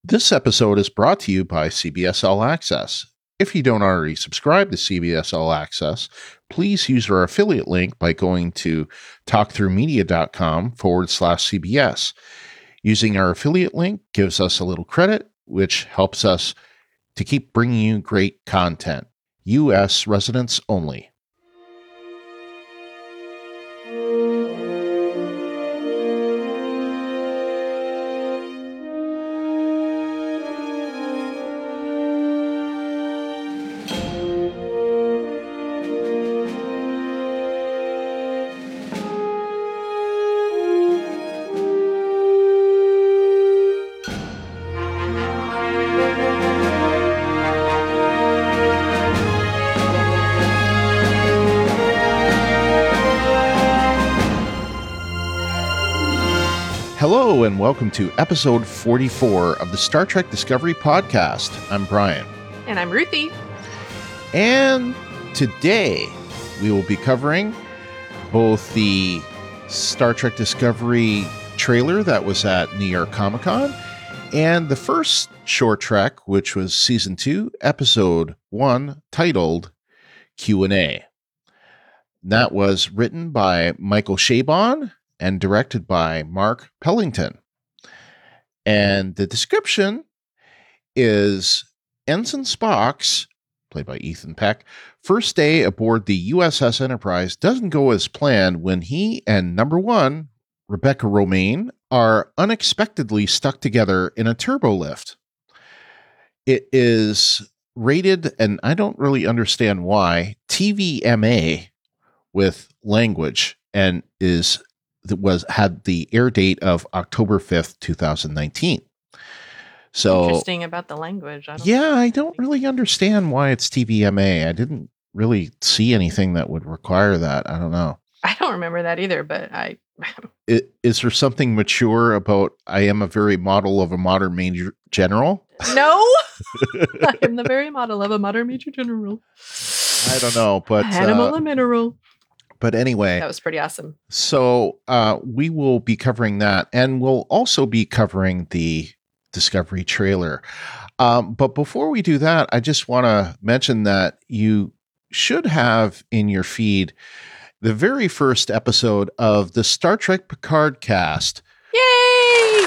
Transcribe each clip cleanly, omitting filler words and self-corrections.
This episode is brought to you by CBS All Access. If you don't already subscribe to CBS All Access, please use our affiliate link by going to talkthroughmedia.com/CBS. Using our affiliate link gives us a little credit, which helps us to keep bringing you great content. U.S. residents only. Hello and welcome to episode 44 of the Star Trek Discovery podcast. I'm Brian. And I'm Ruthie. And today we will be covering both the Star Trek Discovery trailer that was at New York Comic Con and the first short trek, which was season 2, episode 1, titled Q&A. That was written by Michael Chabon and directed by Mark Pellington. And the description is Ensign Spock's, played by Ethan Peck, first day aboard the USS Enterprise doesn't go as planned when he and number 1, Rebecca Romijn, are unexpectedly stuck together in a turbo lift. It is rated, and I don't really understand why, TVMA with language, and had the air date of October 5th, 2019. So interesting about the language. I don't really understand why it's TVMA. I didn't really see anything that would require that. I don't know. I don't remember that either, but Is there something mature about I am a very model of a modern major general? No. I am the very model of a modern major general. I don't know, but animal and mineral. But anyway, that was pretty awesome. So we will be covering that, and we'll also be covering the Discovery trailer. But before we do that, I just want to mention that you should have in your feed the very first episode of the Star Trek Picard cast. Yay!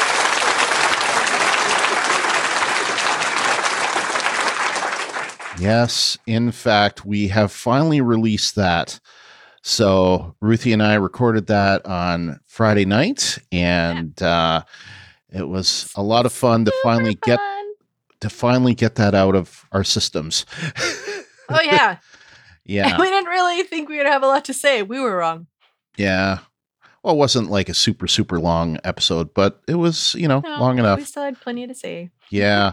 Yes, in fact, we have finally released that. So Ruthie and I recorded that on Friday night, and it was a lot of fun to finally get that out of our systems. Oh yeah. Yeah. We didn't really think we would have a lot to say. We were wrong. Yeah. Well, it wasn't like a super, super long episode, but it was, long enough. We still had plenty to say. Yeah.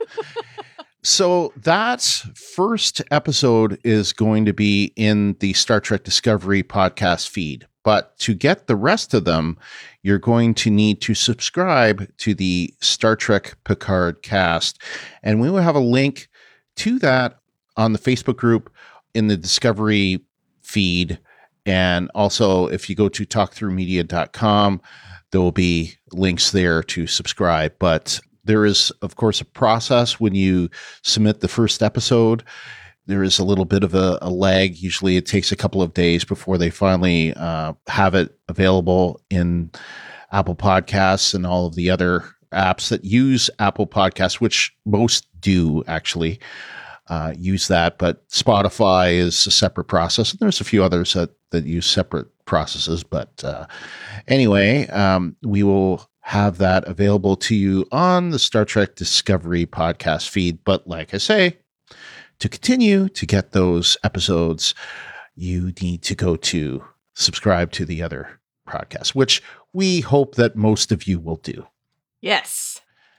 So that first episode is going to be in the Star Trek Discovery podcast feed. But to get the rest of them, you're going to need to subscribe to the Star Trek Picard cast. And we will have a link to that on the Facebook group in the Discovery feed. And also, if you go to talkthroughmedia.com, there will be links there to subscribe. But there is, of course, a process when you submit the first episode. There is a little bit of a lag. Usually it takes a couple of days before they finally have it available in Apple Podcasts and all of the other apps that use Apple Podcasts, which most do actually use that. But Spotify is a separate process. And there's a few others that use separate processes. But anyway, we will have that available to you on the Star Trek Discovery podcast feed. But like I say, to continue to get those episodes, you need to go to subscribe to the other podcasts, which we hope that most of you will do. Yes.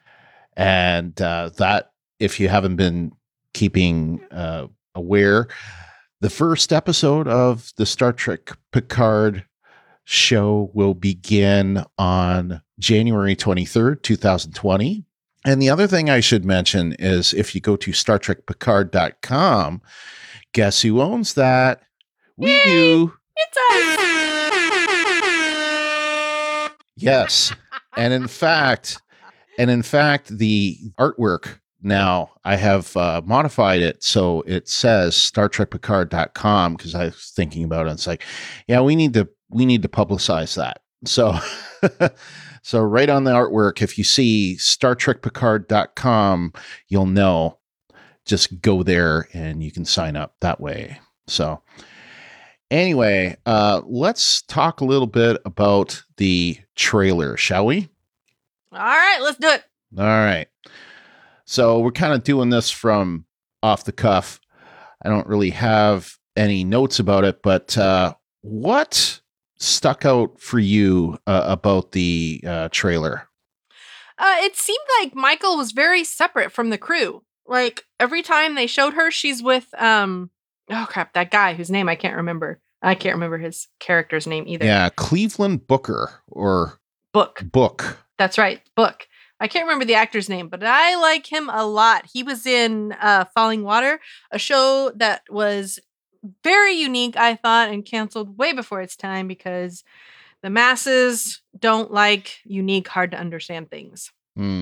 And that, if you haven't been keeping aware, the first episode of the Star Trek Picard show will begin on January 23rd, 2020. And the other thing I should mention is if you go to StarTrekPicard.com, guess who owns that? We Yay! do. It's us! Yes. And in fact, And in fact, the artwork now I have modified it so it says StarTrekPicard.com because I was thinking about it. It's like, yeah, we need to publicize that. So so right on the artwork, if you see StarTrekPicard.com, you'll know. Just go there and you can sign up that way. So anyway, let's talk a little bit about the trailer, shall we? All right, let's do it. All right. So we're kind of doing this from off the cuff. I don't really have any notes about it, but what stuck out for you about the trailer? It seemed like Michael was very separate from the crew. Like every time they showed her, she's with oh crap, that guy whose name I can't remember. I can't remember his character's name either. Yeah, Cleveland Booker or Book. That's right, Book. I can't remember the actor's name, but I like him a lot. He was in Falling Water, a show that was very unique, I thought, and canceled way before its time because the masses don't like unique, hard to understand things.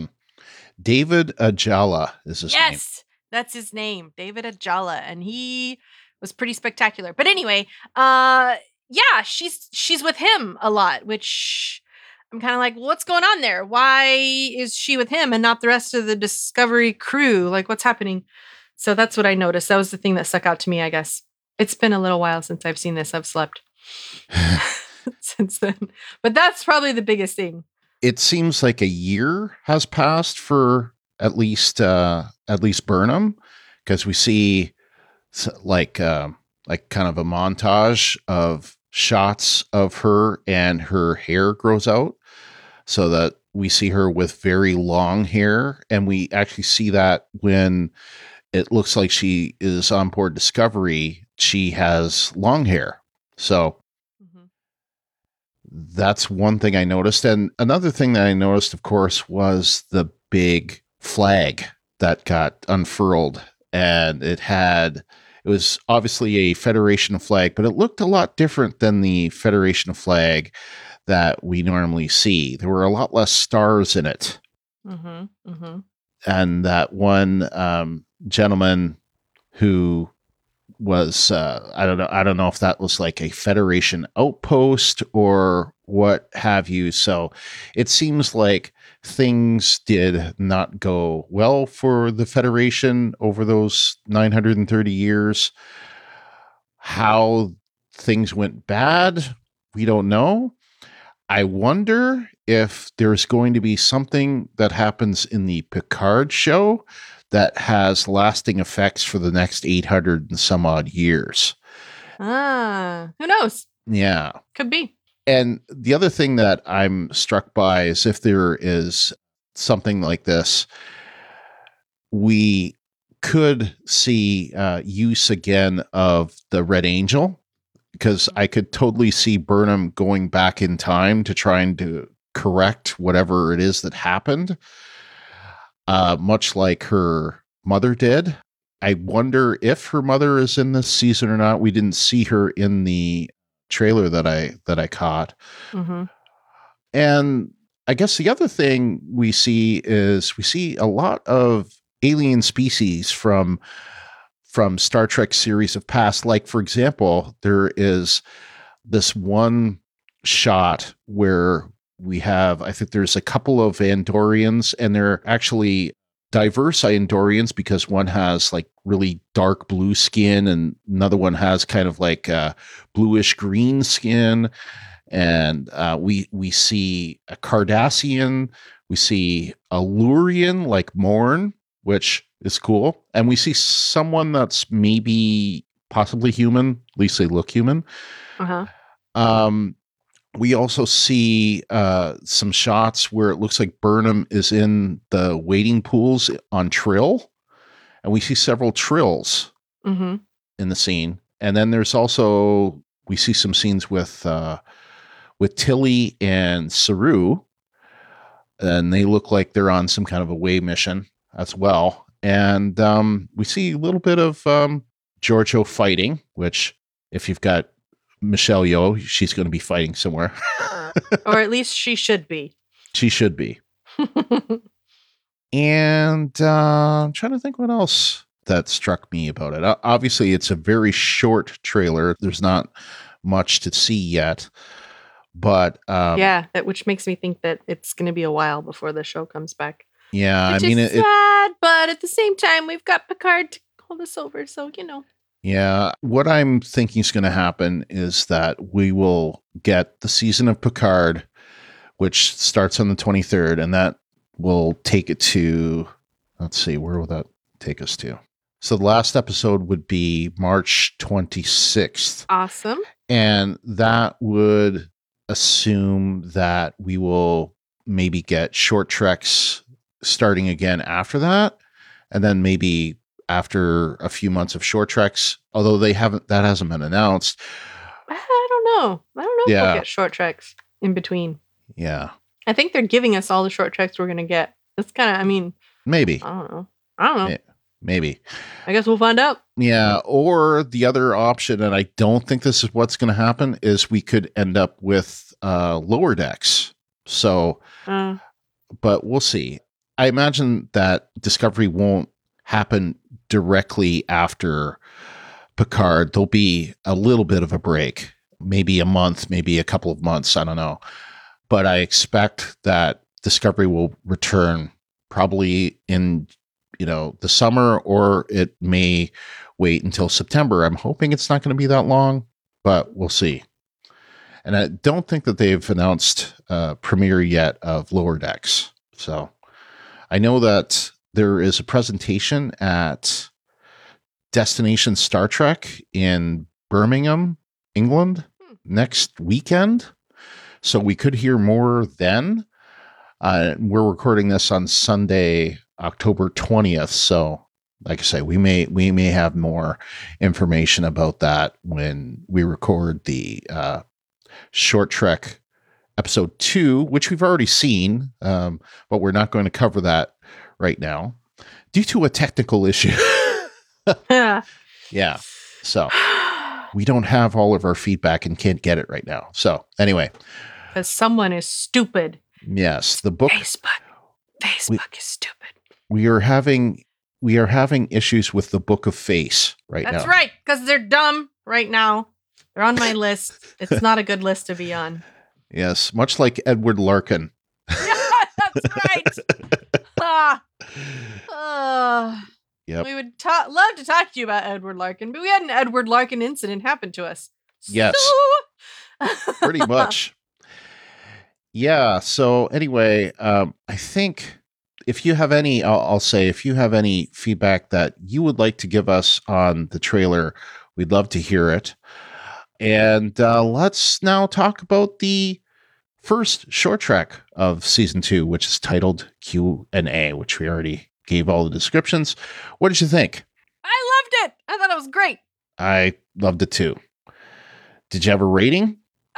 David Ajala is his name. Yes, that's his name, David Ajala, and he was pretty spectacular. But anyway, yeah, she's with him a lot, which I'm kind of like, what's going on there? Why is she with him and not the rest of the Discovery crew? Like, what's happening? So that's what I noticed. That was the thing that stuck out to me, I guess. It's been a little while since I've seen this. I've slept since then. But that's probably the biggest thing. It seems like a year has passed for at least Burnham, because we see like kind of a montage of shots of her and her hair grows out so that we see her with very long hair, and we actually see that when it looks like she is on board Discovery, she has long hair. So that's one thing I noticed. And another thing that I noticed, of course, was the big flag that got unfurled. And it was obviously a Federation flag, but it looked a lot different than the Federation flag that we normally see. There were a lot less stars in it. And that one gentleman who was I don't know if that was like a Federation outpost or what have you. So it seems like things did not go well for the Federation over those 930 years. How things went bad, we don't know. I wonder if there's going to be something that happens in the Picard show that has lasting effects for the next 800 and some odd years. Who knows? Yeah. Could be. And the other thing that I'm struck by is if there is something like this, we could see use again of the Red Angel, because I could totally see Burnham going back in time to trying to correct whatever it is that happened. Much like her mother did. I wonder if her mother is in this season or not. We didn't see her in the trailer that I caught. And I guess the other thing we see a lot of alien species from Star Trek series of past. Like, for example, there is this one shot where we have, I think there's a couple of Andorians, and they're actually diverse Andorians because one has like really dark blue skin and another one has kind of like bluish green skin. And we see a Cardassian, we see a Lurian like Morn, which is cool. And we see someone that's maybe possibly human, at least they look human. We also see some shots where it looks like Burnham is in the wading pools on Trill, and we see several Trills in the scene. And then there's also, we see some scenes with Tilly and Saru, and they look like they're on some kind of away mission as well. And we see a little bit of Giorgio fighting, which if you've got Michelle Yeoh, she's going to be fighting somewhere. Or at least she should be. She should be. And I'm trying to think what else that struck me about it. Obviously, it's a very short trailer. There's not much to see yet. But which makes me think that it's going to be a while before the show comes back. Yeah, which is sad, but at the same time, we've got Picard to hold us over, so you know. Yeah, what I'm thinking is going to happen is that we will get the season of Picard, which starts on the 23rd, and that will take it to, let's see, where will that take us to? So the last episode would be March 26th. Awesome. And that would assume that we will maybe get short treks starting again after that. And then maybe after a few months of short treks, although that hasn't been announced. I don't know if we'll get short treks in between. Yeah. I think they're giving us all the short treks we're going to get. That's kind of, maybe. I don't know. Maybe. I guess we'll find out. Yeah. Or the other option, and I don't think this is what's going to happen, is we could end up with lower decks. So, but we'll see. I imagine that Discovery won't happen directly after Picard. There'll be a little bit of a break, maybe a month, maybe a couple of months. I don't know. But I expect that Discovery will return probably in, the summer, or it may wait until September. I'm hoping it's not going to be that long, but we'll see. And I don't think that they've announced a premiere yet of Lower Decks. So I know that there is a presentation at Destination Star Trek in Birmingham, England, next weekend. So we could hear more then. We're recording this on Sunday, October 20th. So, like I say, we may have more information about that when we record the Short Trek episode 2, which we've already seen, but we're not going to cover that right now due to a technical issue. Yeah. So we don't have all of our feedback and can't get it right now. So anyway. Because someone is stupid. Yes. The book. Facebook is stupid. We are having issues with the Book of Face right now. That's right. Because they're dumb right now. They're on my list. It's not a good list to be on. Yes. Much like Edward Larkin. That's right. Yep. We would love to talk to you about Edward Larkin, but we had an Edward Larkin incident happen to us. Yes. Pretty much. Yeah. So anyway, I think if you have any, I'll say, if you have any feedback that you would like to give us on the trailer, we'd love to hear it. And let's now talk about the first short trek of season 2, which is titled Q&A, which we already gave all the descriptions. What did you think? I loved it. I thought it was great. I loved it too. Did you have a rating?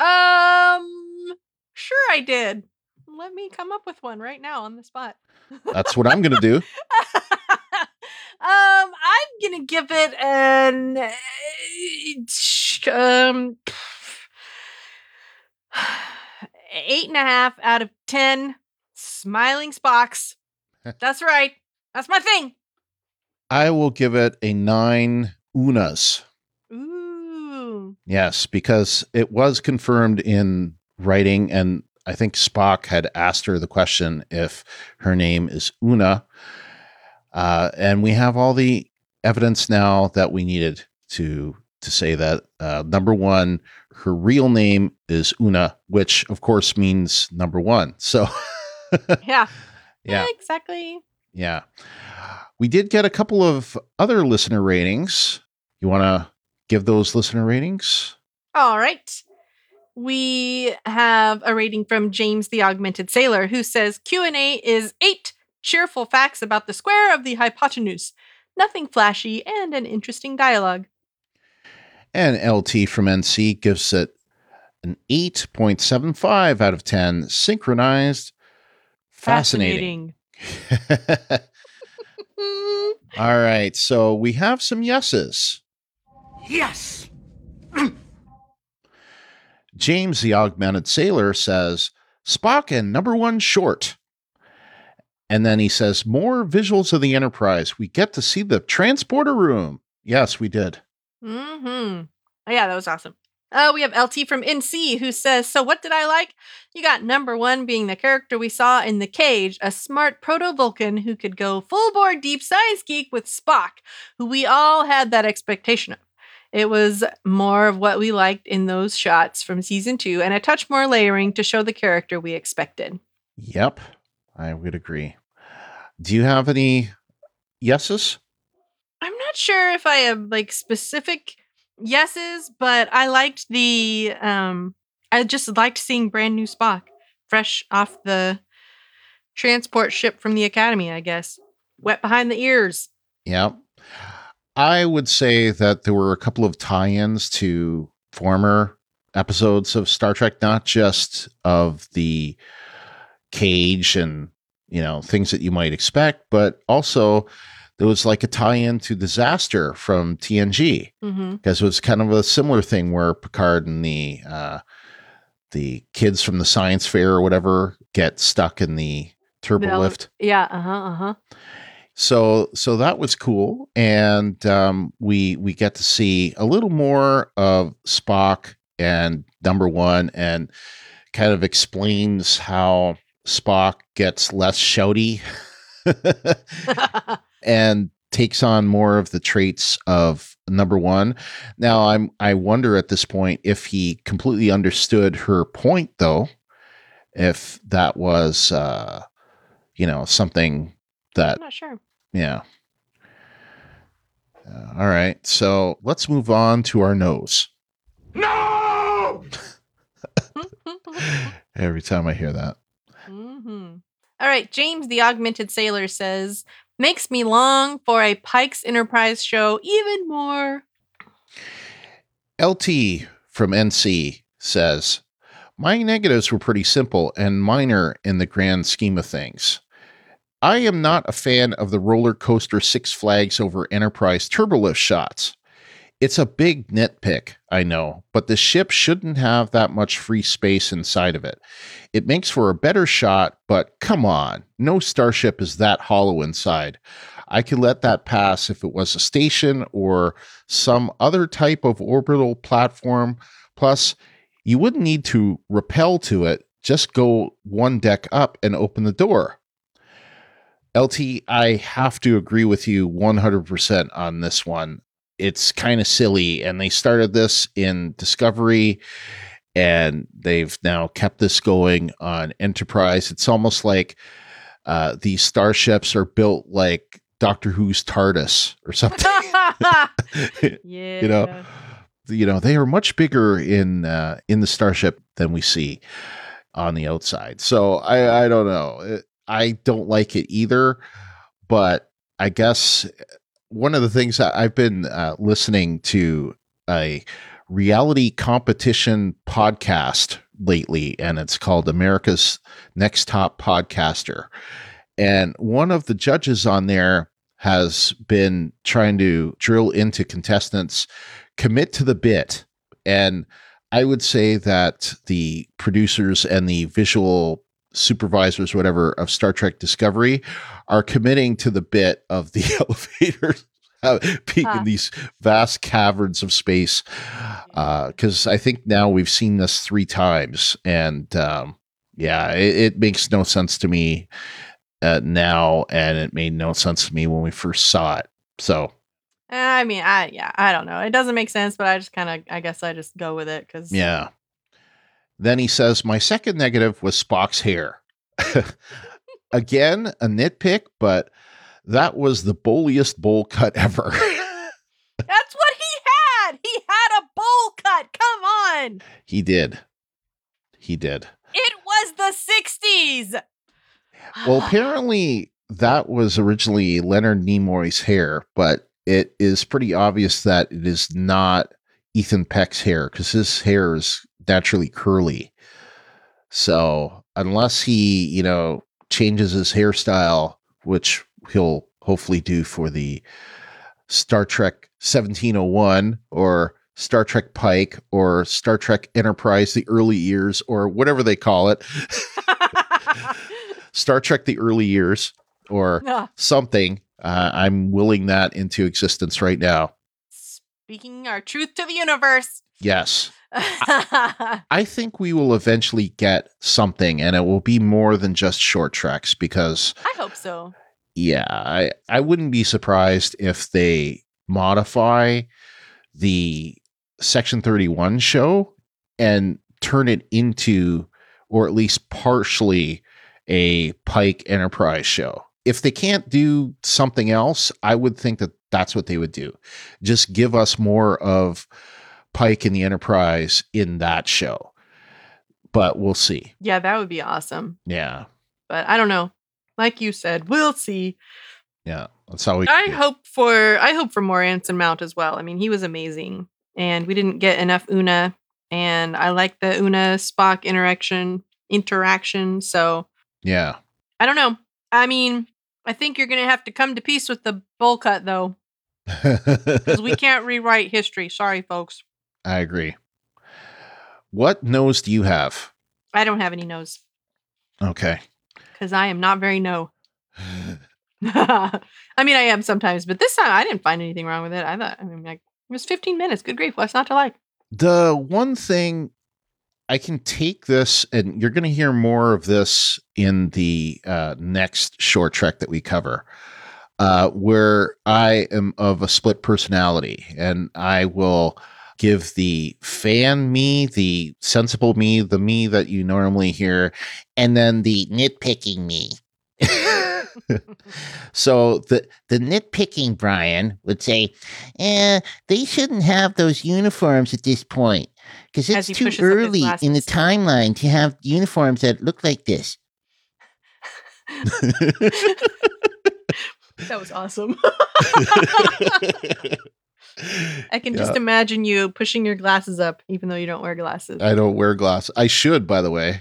Sure I did. Let me come up with one right now on the spot. That's what I'm going to do. I'm going to give it an 8.5 out of 10 smiling Spocks. That's right. That's my thing. I will give it a 9 Unas. Ooh. Yes, because it was confirmed in writing, and I think Spock had asked her the question if her name is Una. And we have all the evidence now that we needed to say that. Number one, her real name is Una, which of course means number one. So yeah. Yeah, exactly. Yeah. We did get a couple of other listener ratings. You want to give those listener ratings? All right. We have a rating from James the Augmented Sailor, who says Q&A is 8 cheerful facts about the square of the hypotenuse. Nothing flashy and an interesting dialogue. And LT from NC gives it an 8.75 out of 10. Synchronized. Fascinating. All right. So we have some yeses. Yes. James the Augmented Sailor says Spock and number one short. And then he says, more visuals of the Enterprise. We get to see the transporter room. Yes, we did. Mm-hmm. Oh, yeah, that was awesome. We have LT from NC who says, so what did I like? You got number one being the character we saw in The Cage, a smart proto-Vulcan who could go full-bore deep science geek with Spock, who we all had that expectation of. It was more of what we liked in those shots from season 2 and a touch more layering to show the character we expected. Yep, I would agree. Do you have any yeses? I'm not sure if I have like specific yeses, but I liked I just liked seeing brand new Spock fresh off the transport ship from the Academy, I guess. Wet behind the ears. Yep. I would say that there were a couple of tie-ins to former episodes of Star Trek, not just of the Cage and, things that you might expect, but also there was like a tie-in to Disaster from TNG, because it was kind of a similar thing where Picard and the kids from the science fair or whatever get stuck in the turbo lift. Yeah. So that was cool, and we get to see a little more of Spock and number one, and kind of explains how Spock gets less shouty and takes on more of the traits of number one. Now I wonder at this point if he completely understood her point, though, if that was something that I'm not sure. Yeah. All right. So let's move on to our nose. No! Every time I hear that. Mm-hmm. All right. James, the Augmented Sailor, says, makes me long for a Pike's Enterprise show even more. LT from NC says, my negatives were pretty simple and minor in the grand scheme of things. I am not a fan of the roller coaster Six Flags over Enterprise turbolift shots. It's a big nitpick, I know, but the ship shouldn't have that much free space inside of it. It makes for a better shot, but come on, no starship is that hollow inside. I could let that pass if it was a station or some other type of orbital platform. Plus, you wouldn't need to rappel to it, just go one deck up and open the door. LT, I have to agree with you 100% on this one. It's kind of silly, and they started this in Discovery, and they've now kept this going on Enterprise. It's almost like these starships are built like Doctor Who's TARDIS or something. Yeah. They are much bigger in the starship than we see on the outside. So I don't know. I don't like it either, but I guess one of the things that I've been listening to a reality competition podcast lately, and it's called America's Next Top Podcaster. And one of the judges on there has been trying to drill into contestants, commit to the bit. And I would say that the producers and the visual supervisors, whatever, of Star Trek Discovery are committing to the bit of the elevators being in these vast caverns of space. Because I think now we've seen this 3 times, and it makes no sense to me now, and it made no sense to me when we first saw it. So, I mean, I don't know. It doesn't make sense, but I guess I just go with it because yeah. Then he says, my second negative was Spock's hair. Again, a nitpick, but that was the bowliest bowl cut ever. That's what he had. He had a bowl cut. Come on. He did. It was the 60s. Well, apparently that was originally Leonard Nimoy's hair, but it is pretty obvious that it is not Ethan Peck's hair, because his hair is naturally curly. So unless he, changes his hairstyle, which he'll hopefully do for the Star Trek 1701 or Star Trek Pike or Star Trek Enterprise, the early years, or whatever they call it. Star Trek, the early years. or Ah, something. I'm willing that into existence right now. speaking our truth to the universe. Yes. I think we will eventually get something, and it will be more than just short treks because, I hope so. yeah, I wouldn't be surprised if they modify the Section 31 show and turn it into, or at least partially, a Pike Enterprise show. If they can't do something else, I would think that that's what they would do. Just give us more of Pike and the Enterprise in that show. But we'll see. Yeah, that would be awesome. Yeah. But I don't know. Like you said, we'll see. Yeah. That's how we I hope for more Anson Mount as well. I mean, he was amazing. And we didn't get enough Una. And I like the Una Spock interaction. So Yeah. I don't know. I mean, I think you're gonna have to come to peace with the bowl cut though. Because we can't rewrite history. Sorry, folks. I agree. What nose do you have? I don't have any nose. Okay. Because I am not very no. I mean, I am sometimes, but this time I didn't find anything wrong with it. It was 15 minutes. Good grief. What's not to like? The one thing I can take this, and you're going to hear more of this in the next short trek that we cover, where I am of a split personality, and I will give the fan me, the sensible me, the me that you normally hear, and then the nitpicking me. So the nitpicking Brian would say, they shouldn't have those uniforms at this point because As it's he too pushes up his early in the glasses. timeline to have uniforms that look like this. That was awesome. I can just imagine you pushing your glasses up, even though you don't wear glasses. I don't wear glasses. I should, by the way.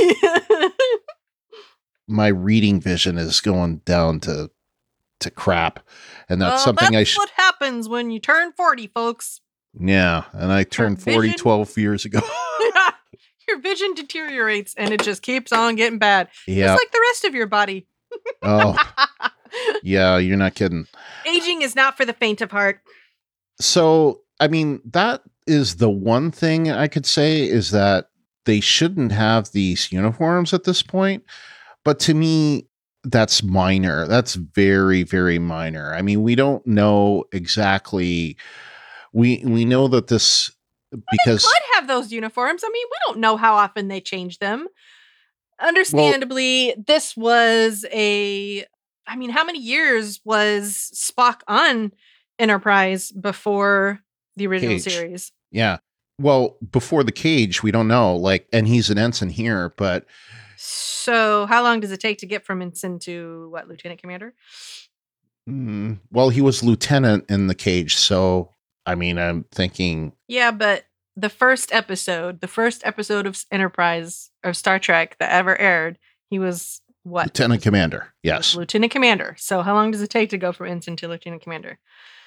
My reading vision is going down to crap, and that's something that's what happens when you turn 40, folks. Yeah, and I turned 40 vision- 12 years ago. Your vision deteriorates, and it just keeps on getting bad. Yeah. Just like the rest of your body. Oh, yeah, you're not kidding. Aging is not for the faint of heart. So, I mean, that is the one thing I could say is that they shouldn't have these uniforms at this point. But to me, that's minor. That's very, very minor. I mean, we don't know exactly. We know that this because They could have those uniforms. I mean, we don't know how often they change them. Understandably, this was how many years was Spock on Enterprise before the original Cage. series? Yeah. Well, before the cage, we don't know. And he's an ensign here, but So, how long does it take to get from ensign to lieutenant commander? Well, he was lieutenant in the cage, so I mean, I'm thinking. Yeah, but the first episode of Enterprise of Star Trek that ever aired, he was what? Lieutenant commander. Yes. Lieutenant commander. So, how long does it take to go from ensign to lieutenant commander?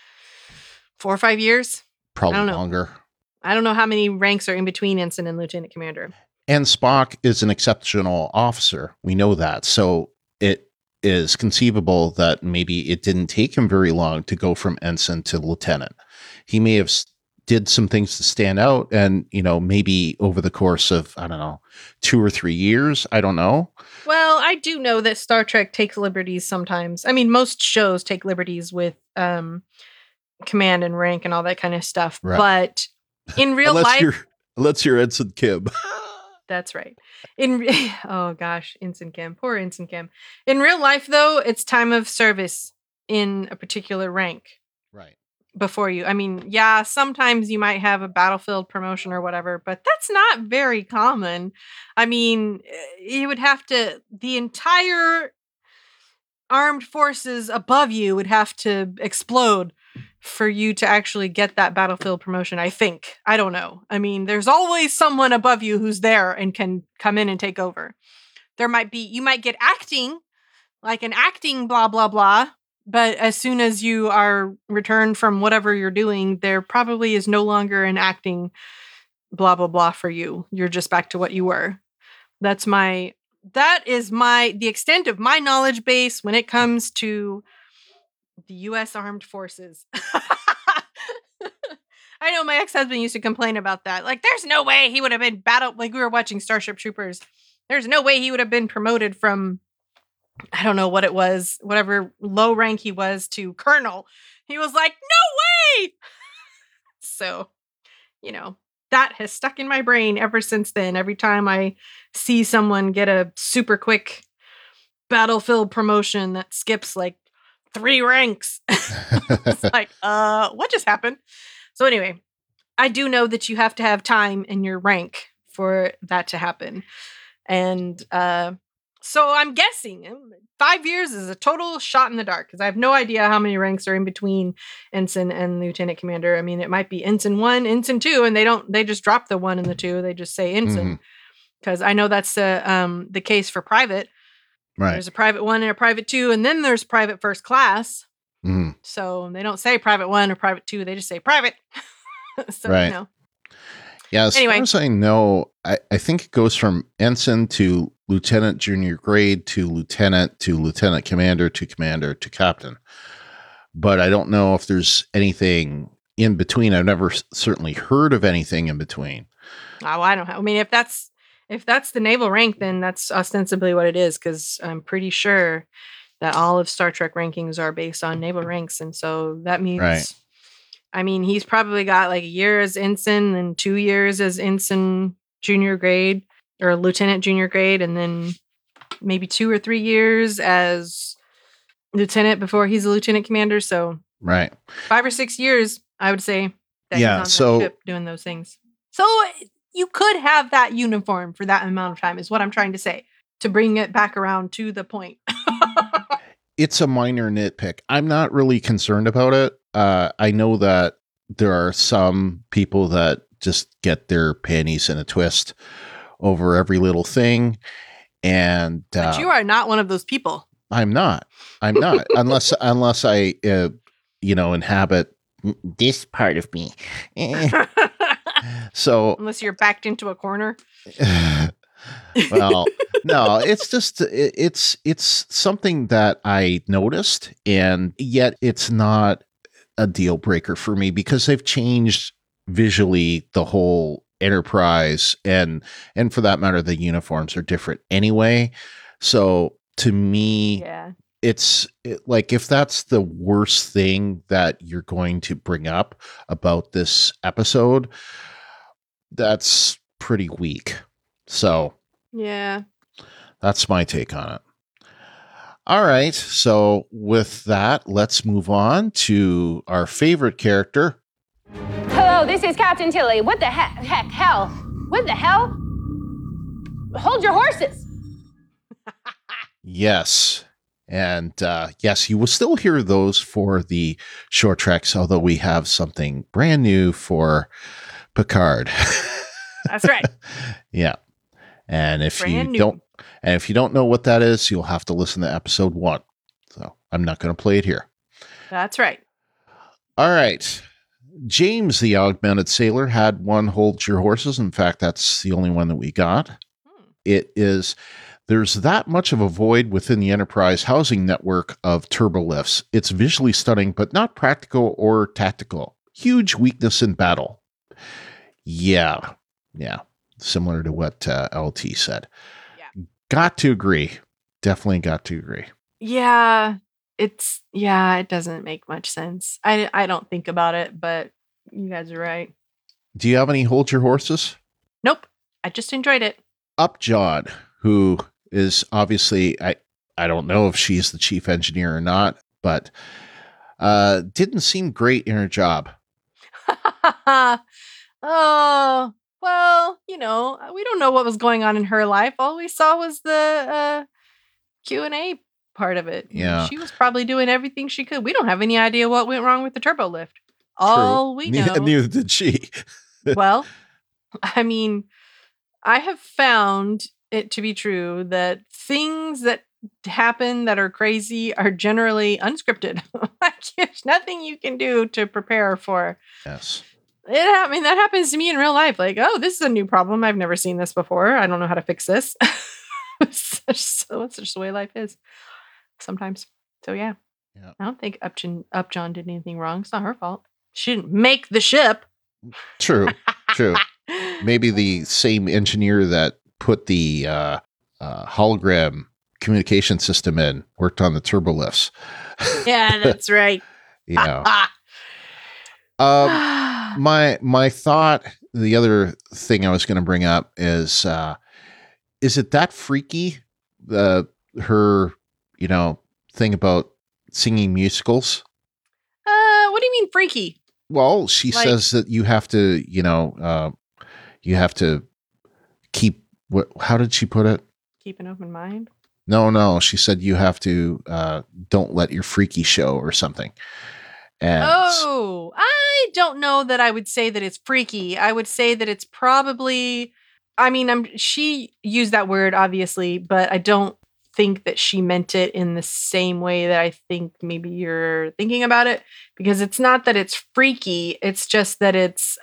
4 or 5 years? Probably I don't know. longer. I don't know how many ranks are in between ensign and lieutenant commander. And Spock is an exceptional officer. We know that. So it is conceivable that maybe it didn't take him very long to go from ensign to lieutenant. He may have did some things to stand out and, maybe over the course of, 2 or 3 years. I don't know. Well, I do know that Star Trek takes liberties sometimes. I mean, most shows take liberties with command and rank and all that kind of stuff. Right. But in real life... Unless you're Ensign Kim. That's right. Oh gosh, Ensign Kim. Poor Ensign Kim. In real life, though, it's time of service in a particular rank. Right. Before you. I mean, yeah, sometimes you might have a battlefield promotion or whatever, but that's not very common. I mean, you would have to, the entire armed forces above you would have to explode for you to actually get that battlefield promotion, I think. I don't know. I mean, there's always someone above you who's there and can come in and take over. You might get acting, like an acting blah, blah, blah. But as soon as you are returned from whatever you're doing, there probably is no longer an acting blah, blah, blah for you. You're just back to what you were. That's my that is the extent of my knowledge base when it comes to the U.S. Armed Forces. I know my ex-husband used to complain about that. Like, there's no way he would have been like we were watching Starship Troopers. There's no way he would have been promoted from, I don't know what it was, whatever low rank he was, to colonel. He was like, no way. So, that has stuck in my brain ever since then. Every time I see someone get a super quick battlefield promotion that skips like 3 ranks, it's like, what just happened? So anyway, I do know that you have to have time in your rank for that to happen. And so I'm guessing 5 years is a total shot in the dark because I have no idea how many ranks are in between ensign and lieutenant commander. I mean, it might be ensign 1, ensign 2, and they just drop the 1 and the 2. They just say ensign because I know that's the case for private. Right. There's a private 1 and a private 2, and then there's private first class. Mm-hmm. So they don't say private 1 or private 2. They just say private. So, right. Yeah, as far as I know, I think it goes from ensign to lieutenant junior grade to lieutenant commander to captain. But I don't know if there's anything in between. I've never certainly heard of anything in between. Oh, I don't have. I mean, if that's the naval rank, then that's ostensibly what it is, because I'm pretty sure that all of Star Trek rankings are based on naval ranks. And so that means... Right. I mean, he's probably got like a year as ensign and 2 years as ensign junior grade or lieutenant junior grade, and then maybe 2 or 3 years as lieutenant before he's a lieutenant commander. So right, 5 or 6 years, I would say. That he's on that ship doing those things. So you could have that uniform for that amount of time, is what I'm trying to say, to bring it back around to the point. It's a minor nitpick. I'm not really concerned about it. I know that there are some people that just get their panties in a twist over every little thing. And but you are not one of those people. I'm not unless I, inhabit this part of me. So unless you're backed into a corner. Well, no, it's just, it's something that I noticed, and yet it's not a deal breaker for me because they've changed visually the whole Enterprise, and for that matter, the uniforms are different anyway. So to me, it's like, if that's the worst thing that you're going to bring up about this episode, that's pretty weak. So yeah, that's my take on it. All right. So with that, let's move on to our favorite character. Hello, this is Captain Tilly. What the hell? What the hell? Hold your horses. Yes. And yes, you will still hear those for the short treks, although we have something brand new for Picard. That's right. Yeah. And if you don't know what that is, you'll have to listen to episode 1. So I'm not going to play it here. That's right. All right. James, the augmented sailor, had one hold your horses. In fact, that's the only one that we got. There's that much of a void within the Enterprise housing network of turbolifts. It's visually stunning, but not practical or tactical. Huge weakness in battle. Yeah. Similar to what LT said. Yeah. Got to agree. Definitely got to agree. Yeah. It doesn't make much sense. I don't think about it, but you guys are right. Do you have any hold your horses? Nope. I just enjoyed it. Upjohn, who is obviously, I don't know if she's the chief engineer or not, but didn't seem great in her job. Oh, well, we don't know what was going on in her life. All we saw was the Q&A part of it. Yeah. She was probably doing everything she could. We don't have any idea what went wrong with the turbo lift. All we know. Neither did she. Well, I mean, I have found it to be true that things that happen that are crazy are generally unscripted. There's nothing you can do to prepare for. Yes. That happens to me in real life. Like, oh, this is a new problem. I've never seen this before. I don't know how to fix this. That's just the way life is sometimes. So yeah. Yeah. I don't think Upjohn did anything wrong. It's not her fault. She didn't make the ship. True. Maybe the same engineer that put the hologram communication system in worked on the turbolifts. Yeah, that's right. Yeah. My thought, the other thing I was going to bring up is it that freaky? Her, thing about singing musicals? What do you mean freaky? Well, she says that you have to, you have to keep how did she put it? Keep an open mind. No. She said you have to, don't let your freaky show or something. And I don't know that I would say that it's freaky. I would say that it's probably, she used that word obviously, but I don't think that she meant it in the same way that I think maybe you're thinking about it, because it's not that it's freaky. It's just that it's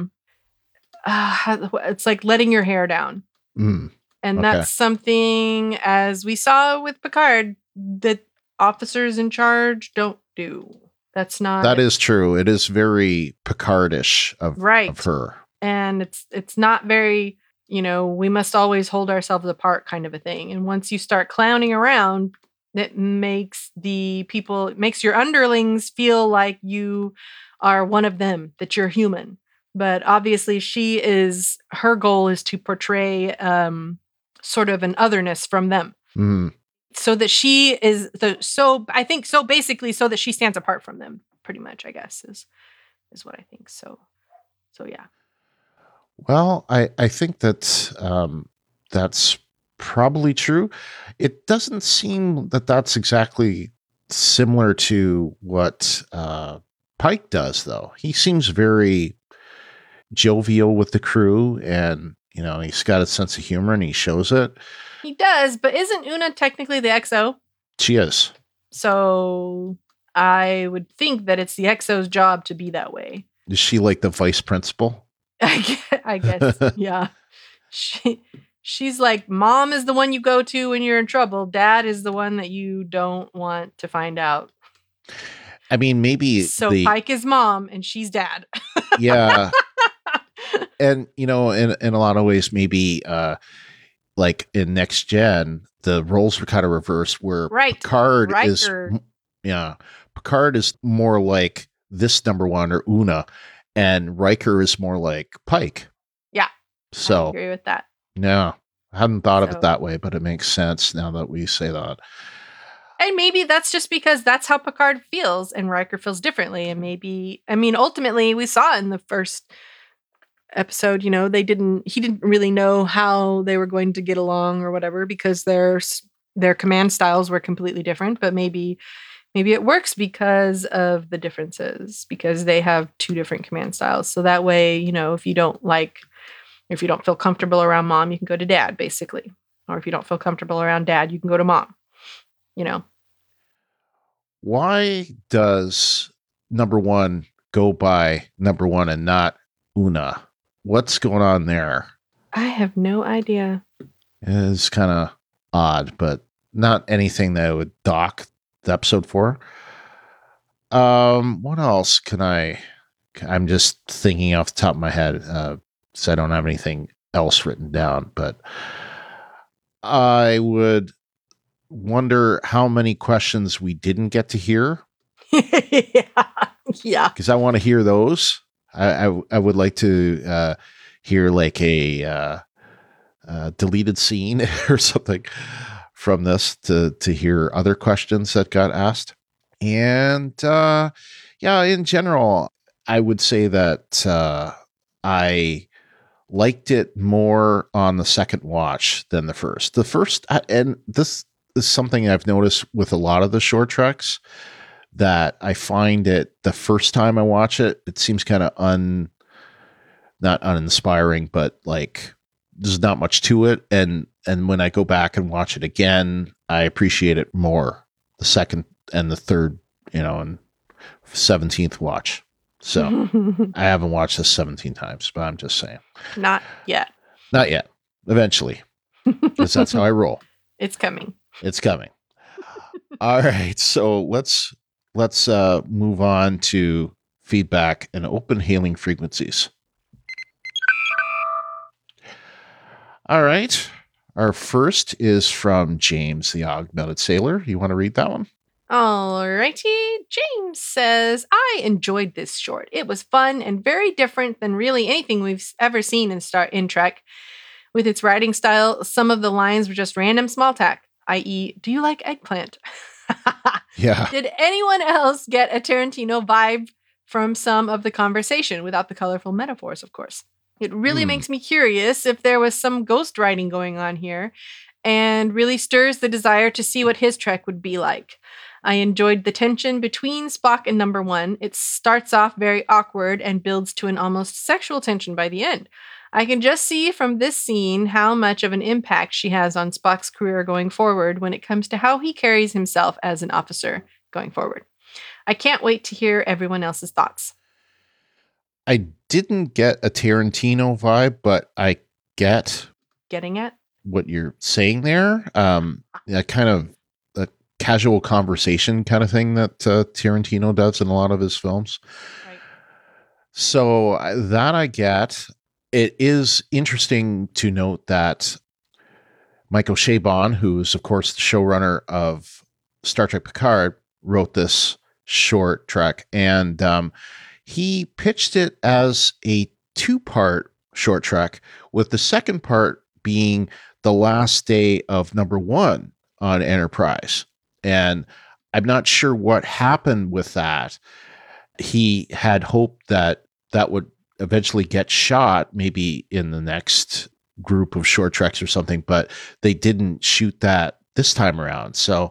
like letting your hair down. And that's something, as we saw with Picard, that officers in charge don't do. That is true. It is very Picardish of her. And it's not very, we must always hold ourselves apart kind of a thing. And once you start clowning around, it makes your underlings feel like you are one of them, that you're human. But obviously her goal is to portray sort of an otherness from them. So that she is basically so that she stands apart from them, pretty much, I guess, is what I think. So yeah. Well, I think that that's probably true. It doesn't seem that that's exactly similar to what Pike does, though. He seems very jovial with the crew, and he's got a sense of humor, and he shows it. He does, but isn't Una technically the XO? She is. So I would think that it's the XO's job to be that way. Is she like the vice principal? I guess, yeah. She's like, mom is the one you go to when you're in trouble. Dad is the one that you don't want to find out. I mean, maybe Pike is mom and she's dad. Yeah. And, in a lot of ways, maybe like in Next Gen, the roles were kind of reversed where Picard is more like this number one or Una, and Riker is more like Pike. Yeah. So I agree with that. No, I hadn't thought of it that way, but it makes sense now that we say that. And maybe that's just because that's how Picard feels and Riker feels differently. And ultimately we saw in the first episode, he didn't really know how they were going to get along or whatever, because their command styles were completely different. But maybe it works because of the differences, because they have two different command styles. So that way, if you don't feel comfortable around mom, you can go to dad, basically. Or if you don't feel comfortable around dad, you can go to mom. Why does number one go by number one and not Una? What's going on there? I have no idea. It's kind of odd, but not anything that I would dock the episode for. What else I'm just thinking off the top of my head, so I don't have anything else written down, but I would wonder how many questions we didn't get to hear. Yeah. Because I want to hear those. I would like to hear like a deleted scene or something from this to hear other questions that got asked. And in general, I would say that I liked it more on the second watch than the first. The first, and this is something I've noticed with a lot of the short treks, that I find it the first time I watch it, it seems kind of not uninspiring, but like there's not much to it. And when I go back and watch it again, I appreciate it more the second and the third, and 17th watch. So I haven't watched this 17 times, but I'm just saying. Not yet. Not yet. Eventually. because that's how I roll. It's coming. It's coming. All right, so let's move on to feedback and open hailing frequencies. All right, our first is from James, the Augmented Sailor. You want to read that one? Alrighty. James says, I enjoyed this short. It was fun and very different than really anything we've ever seen in Trek. With its writing style, some of the lines were just random small talk, i.e., do you like eggplant? Yeah. Did anyone else get a Tarantino vibe from some of the conversation, without the colorful metaphors, of course? It really makes me curious if there was some ghost writing going on here, and really stirs the desire to see what his Trek would be like. I enjoyed the tension between Spock and Number One. It starts off very awkward and builds to an almost sexual tension by the end. I can just see from this scene how much of an impact she has on Spock's career going forward when it comes to how he carries himself as an officer going forward. I can't wait to hear everyone else's thoughts. I didn't get a Tarantino vibe, but I get Getting at? what you're saying there. Yeah, kind of a casual conversation kind of thing that Tarantino does in a lot of his films. Right. So that I get. It is interesting to note that Michael Chabon, who's of course the showrunner of Star Trek Picard, wrote this short trek, and he pitched it as a 2-part short trek, with the second part being the last day of Number One on Enterprise. And I'm not sure what happened with that. He had hoped that that would eventually get shot, maybe in the next group of short treks or something, but they didn't shoot that this time around. So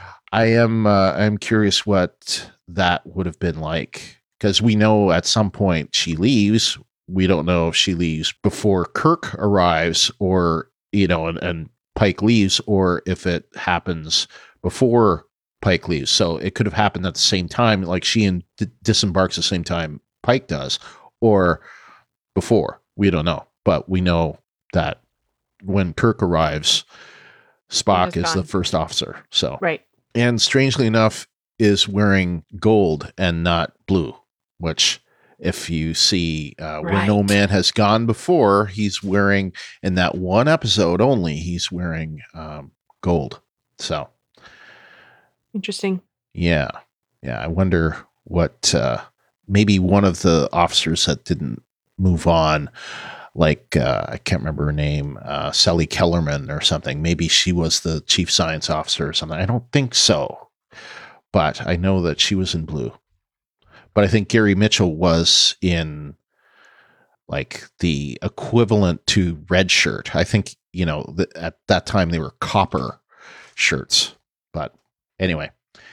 I'm curious what that would have been like, because we know at some point she leaves. We don't know if she leaves before Kirk arrives, or and Pike leaves, or if it happens before Pike leaves. So it could have happened at the same time, like she disembarks the same time Pike does, or before. We don't know, but we know that when Kirk arrives, Spock is the first officer. So right. And strangely enough, is wearing gold and not blue, which, if you see Where No Man Has Gone Before, he's wearing, in that one episode only, he's wearing gold. So interesting. Yeah. I wonder what maybe one of the officers that didn't move on, like I can't remember her name, Sally Kellerman or something. Maybe she was the chief science officer or something. I don't think so, but I know that she was in blue. But I think Gary Mitchell was in like the equivalent to red shirt. I think, at that time they were copper shirts. But anyway.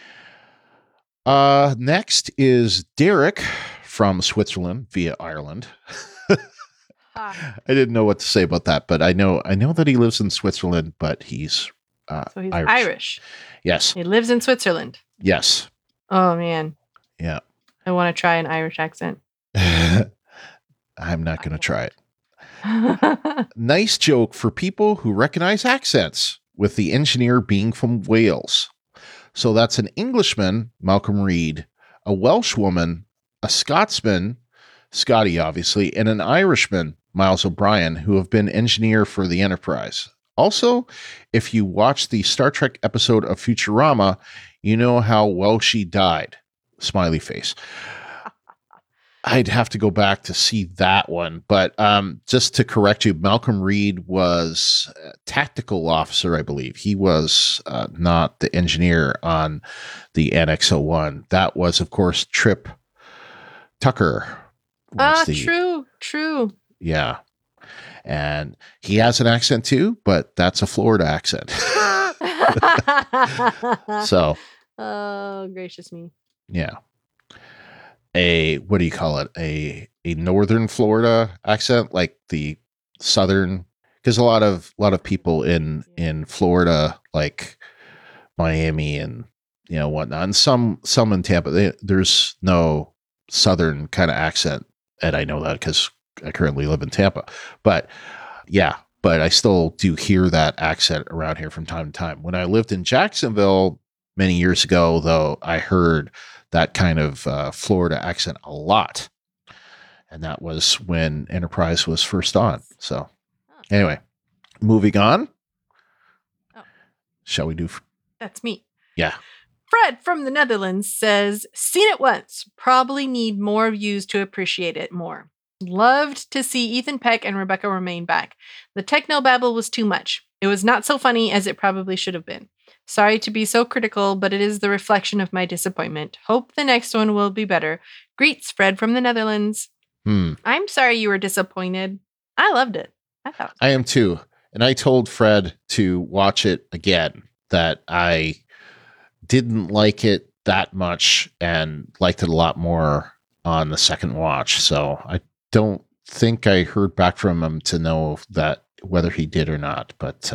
Next is Derek from Switzerland via Ireland. I didn't know what to say about that, but I know that he lives in Switzerland, but he's so he's Irish. Yes. He lives in Switzerland. Yes. Oh man. Yeah. I want to try an Irish accent. I'm not going to try it. Nice joke for people who recognize accents, with the engineer being from Wales. So that's an Englishman, Malcolm Reed, a Welsh woman, a Scotsman, Scotty obviously, and an Irishman, Miles O'Brien, who have been engineer for the Enterprise. Also, if you watch the Star Trek episode of Futurama, you know how Welshie died. Smiley face. I'd have to go back to see that one. But just to correct you, Malcolm Reed was a tactical officer, I believe. He was not the engineer on the NX-01. That was, of course, Trip Tucker. True. Yeah. And he has an accent too, but that's a Florida accent. So. Oh, gracious me. Yeah. What do you call it? A northern Florida accent, like the southern, because a lot of people in Florida, like Miami and whatnot, and some in Tampa, there's no southern kind of accent, and I know that because I currently live in Tampa. But yeah, but I still do hear that accent around here from time to time. When I lived in Jacksonville many years ago, though, I heard that kind of Florida accent a lot. And that was when Enterprise was first on. So anyway, moving on. Oh. Shall we do? That's me. Yeah. Fred from the Netherlands says, seen it once. Probably need more views to appreciate it more. Loved to see Ethan Peck and Rebecca Romaine back. The technobabble was too much. It was not so funny as it probably should have been. Sorry to be so critical, but it is the reflection of my disappointment. Hope the next one will be better. Greets, Fred from the Netherlands. I'm sorry you were disappointed. I loved it. I am too. And I told Fred to watch it again, that I didn't like it that much and liked it a lot more on the second watch. So I don't think I heard back from him to know that whether he did or not. But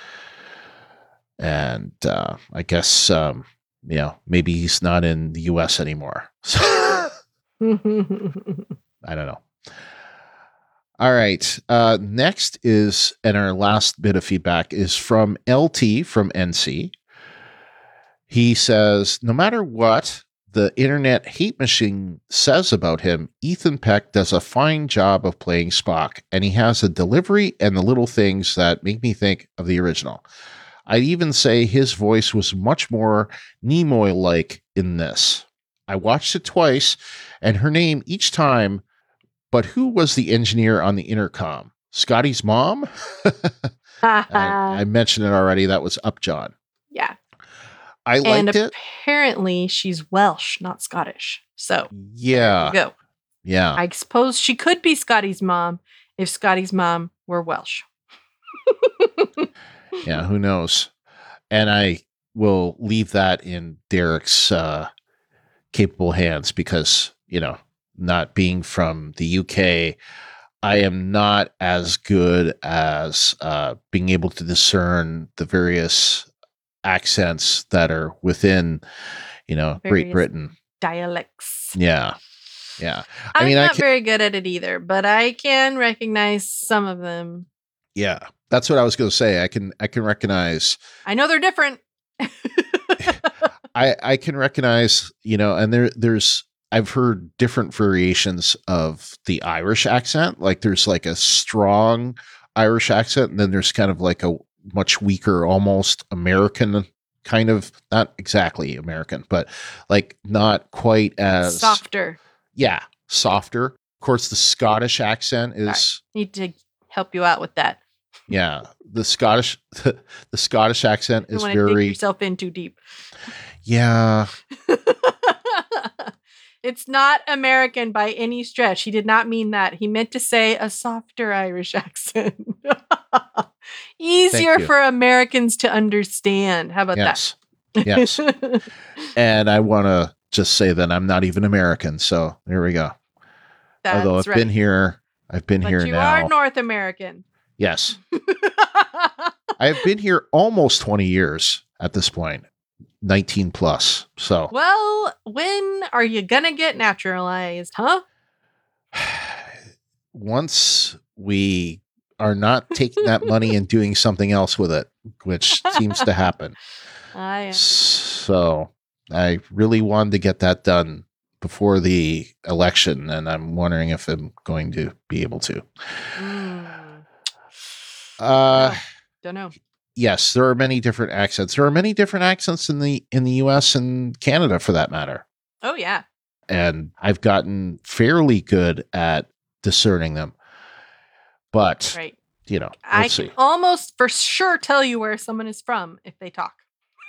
I guess maybe he's not in the US anymore. So I don't know. All right. Next is, and our last bit of feedback is from LT from NC. He says, no matter what the internet hate machine says about him, Ethan Peck does a fine job of playing Spock, and he has a delivery and the little things that make me think of the original. I'd even say his voice was much more Nimoy-like in this. I watched it twice, and her name each time, but who was the engineer on the intercom? Scotty's mom? I mentioned it already. That was Upjohn. Yeah. I liked it. Apparently she's Welsh, not Scottish. So yeah. there you go. Yeah. I suppose she could be Scotty's mom if Scotty's mom were Welsh. Yeah, who knows? And I will leave that in Derek's capable hands because, not being from the UK, I am not as good as being able to discern the various accents that are within, Great Britain. Dialects. Yeah. Yeah. I'm not very good at it either, but I can recognize some of them. Yeah. That's what I was going to say. I can recognize. I know they're different. I can recognize, and there's I've heard different variations of the Irish accent. Like there's like a strong Irish accent, and then there's kind of like a much weaker, almost American kind of, not exactly American, but like not quite as softer. Yeah, softer. Of course, the Scottish accent is. Right. Need to help you out with that. Yeah, the Scottish accent is very. Dig yourself in too deep. Yeah. It's not American by any stretch. He did not mean that. He meant to say a softer Irish accent. Easier for Americans to understand. How about that? Yes. And I want to just say that I'm not even American. So there we go. Although I've been here now. You are North American. Yes. I've been here almost 20 years at this point. 19 plus. So. Well, when are you gonna get naturalized, huh? Once we are not taking that money and doing something else with it, which seems to happen. So I really wanted to get that done before the election, and I'm wondering if I'm going to be able to. Don't know. Yes, there are many different accents. There are many different accents in the US and Canada for that matter. Oh yeah. And I've gotten fairly good at discerning them. But right. I can almost for sure tell you where someone is from if they talk.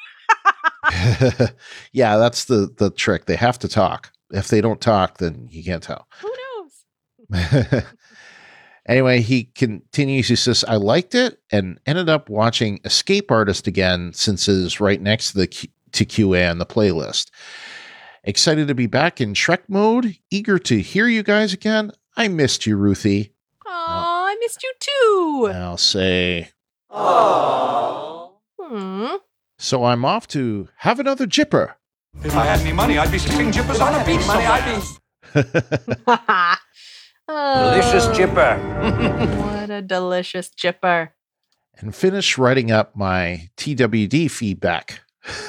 Yeah, that's the trick. They have to talk. If they don't talk, then you can't tell. Who knows? Anyway, he continues. He says, I liked it and ended up watching Escape Artist again since it is right next to QA on the playlist. Excited to be back in Trek mode. Eager to hear you guys again. I missed you, Ruthie. Aw, I missed you too. I'll say. Aww. So I'm off to have another jipper. If I had any money, I'd be sticking jippers on a beach. Delicious Oh, chipper. what a delicious chipper. And finish writing up my TWD feedback.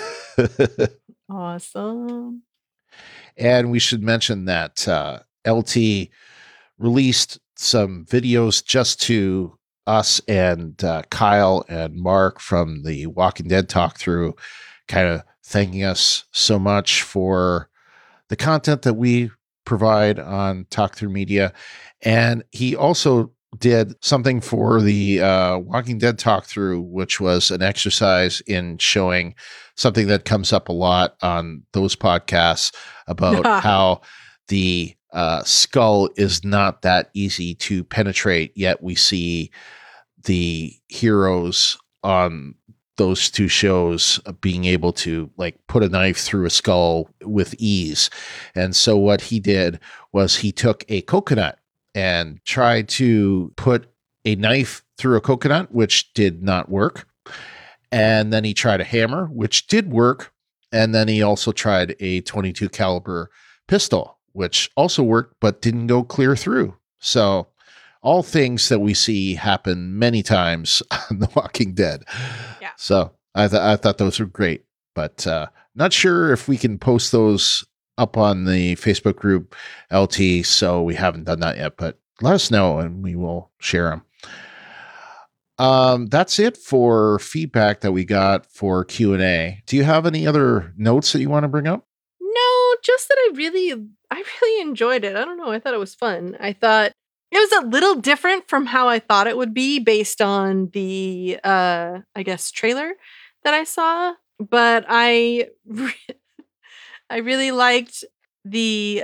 Awesome. And we should mention that LT released some videos just to us and Kyle and Mark from the Walking Dead talk through, kind of thanking us so much for the content that we provide on Talk Through Media. And he also did something for the Walking Dead talk through, which was an exercise in showing something that comes up a lot on those podcasts about how the skull is not that easy to penetrate, yet we see the heroes on those two shows being able to like put a knife through a skull with ease. And so what he did was he took a coconut and tried to put a knife through a coconut, which did not work. And then he tried a hammer, which did work. And then he also tried a 22 caliber pistol, which also worked, but didn't go clear through. So all things that we see happen many times on The Walking Dead. Yeah. So I thought those were great, but not sure if we can post those up on the Facebook group LT. So we haven't done that yet, but let us know and we will share them. That's it for feedback that we got for Q&A. Do you have any other notes that you want to bring up? No, just that I really enjoyed it. I don't know. I thought it was fun. I thought it was a little different from how I thought it would be based on the, I guess, trailer that I saw. But I really liked the,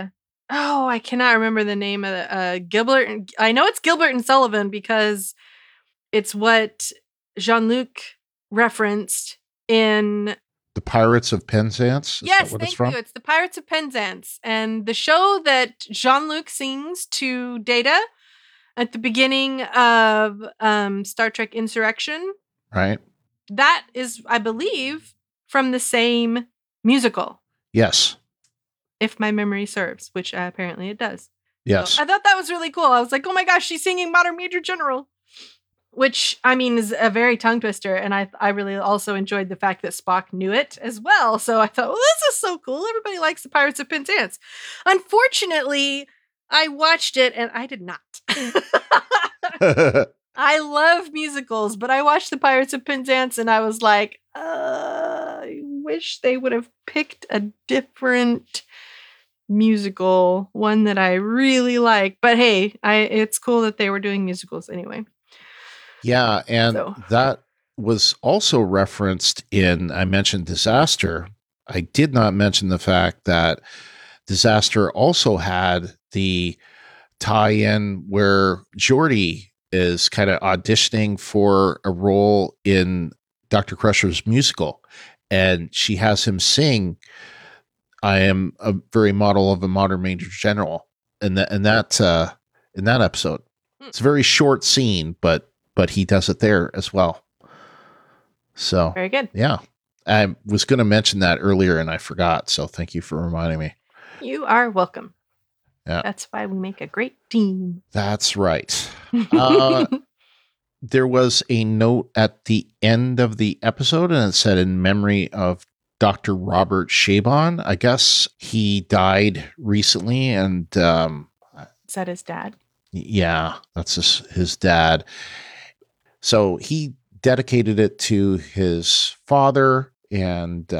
I cannot remember the name of the, Gilbert. I know it's Gilbert and Sullivan because it's what Jean-Luc referenced in The Pirates of Penzance? Yes, thank you. It's the Pirates of Penzance. And the show that Jean-Luc sings to Data at the beginning of Star Trek Insurrection. Right. That is, I believe, from the same musical. Yes. If my memory serves, which apparently it does. Yes. So I thought that was really cool. I was like, oh my gosh, she's singing Modern Major General. Which, I mean, is a very tongue twister. And I really also enjoyed the fact that Spock knew it as well. So I thought, well, this is so cool. Everybody likes the Pirates of Penzance. Unfortunately, I watched it and I did not. I love musicals, but I watched the Pirates of Penzance and I was like, I wish they would have picked a different musical, one that I really like. But hey, it's cool that they were doing musicals anyway. Yeah, and that was also referenced in, I mentioned Disaster. I did not mention the fact that Disaster also had the tie-in where Geordi is kind of auditioning for a role in Dr. Crusher's musical. And she has him sing, I am a very model of a modern Major General in that episode. It's a very short scene, but he does it there as well. So very good. Yeah. I was going to mention that earlier and I forgot. So thank you for reminding me. You are welcome. Yeah. That's why we make a great team. That's right. There was a note at the end of the episode and it said in memory of Dr. Robert Chabon. I guess he died recently and is that his dad? Yeah, that's his dad. So he dedicated it to his father, and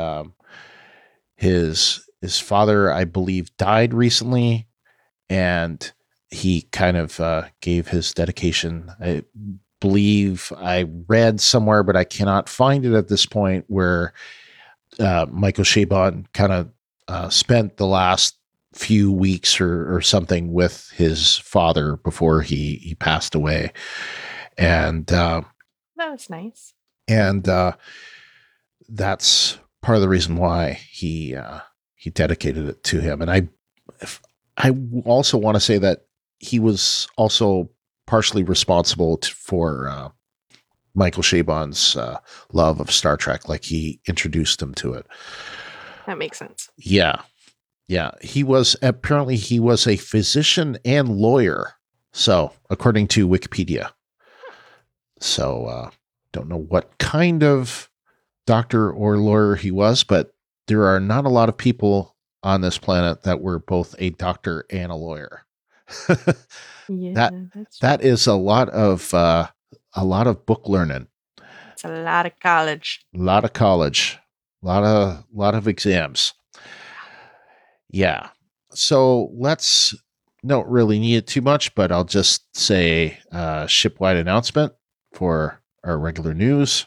his father, I believe, died recently, and he kind of gave his dedication. I believe I read somewhere, but I cannot find it at this point, where Michael Chabon kind of spent the last few weeks or something with his father before he passed away. And that was nice. And that's part of the reason why he dedicated it to him. And I also want to say that he was also partially responsible for Michael Chabon's love of Star Trek. Like he introduced him to it. That makes sense. Yeah. Yeah, he was a physician and lawyer. So, according to Wikipedia. So, don't know what kind of doctor or lawyer he was, but there are not a lot of people on this planet that were both a doctor and a lawyer. Yeah, that is a lot of book learning. It's a lot of college. A lot of college. A lot of exams. Yeah. So don't really need it too much, but I'll just say shipwide announcement for our regular news.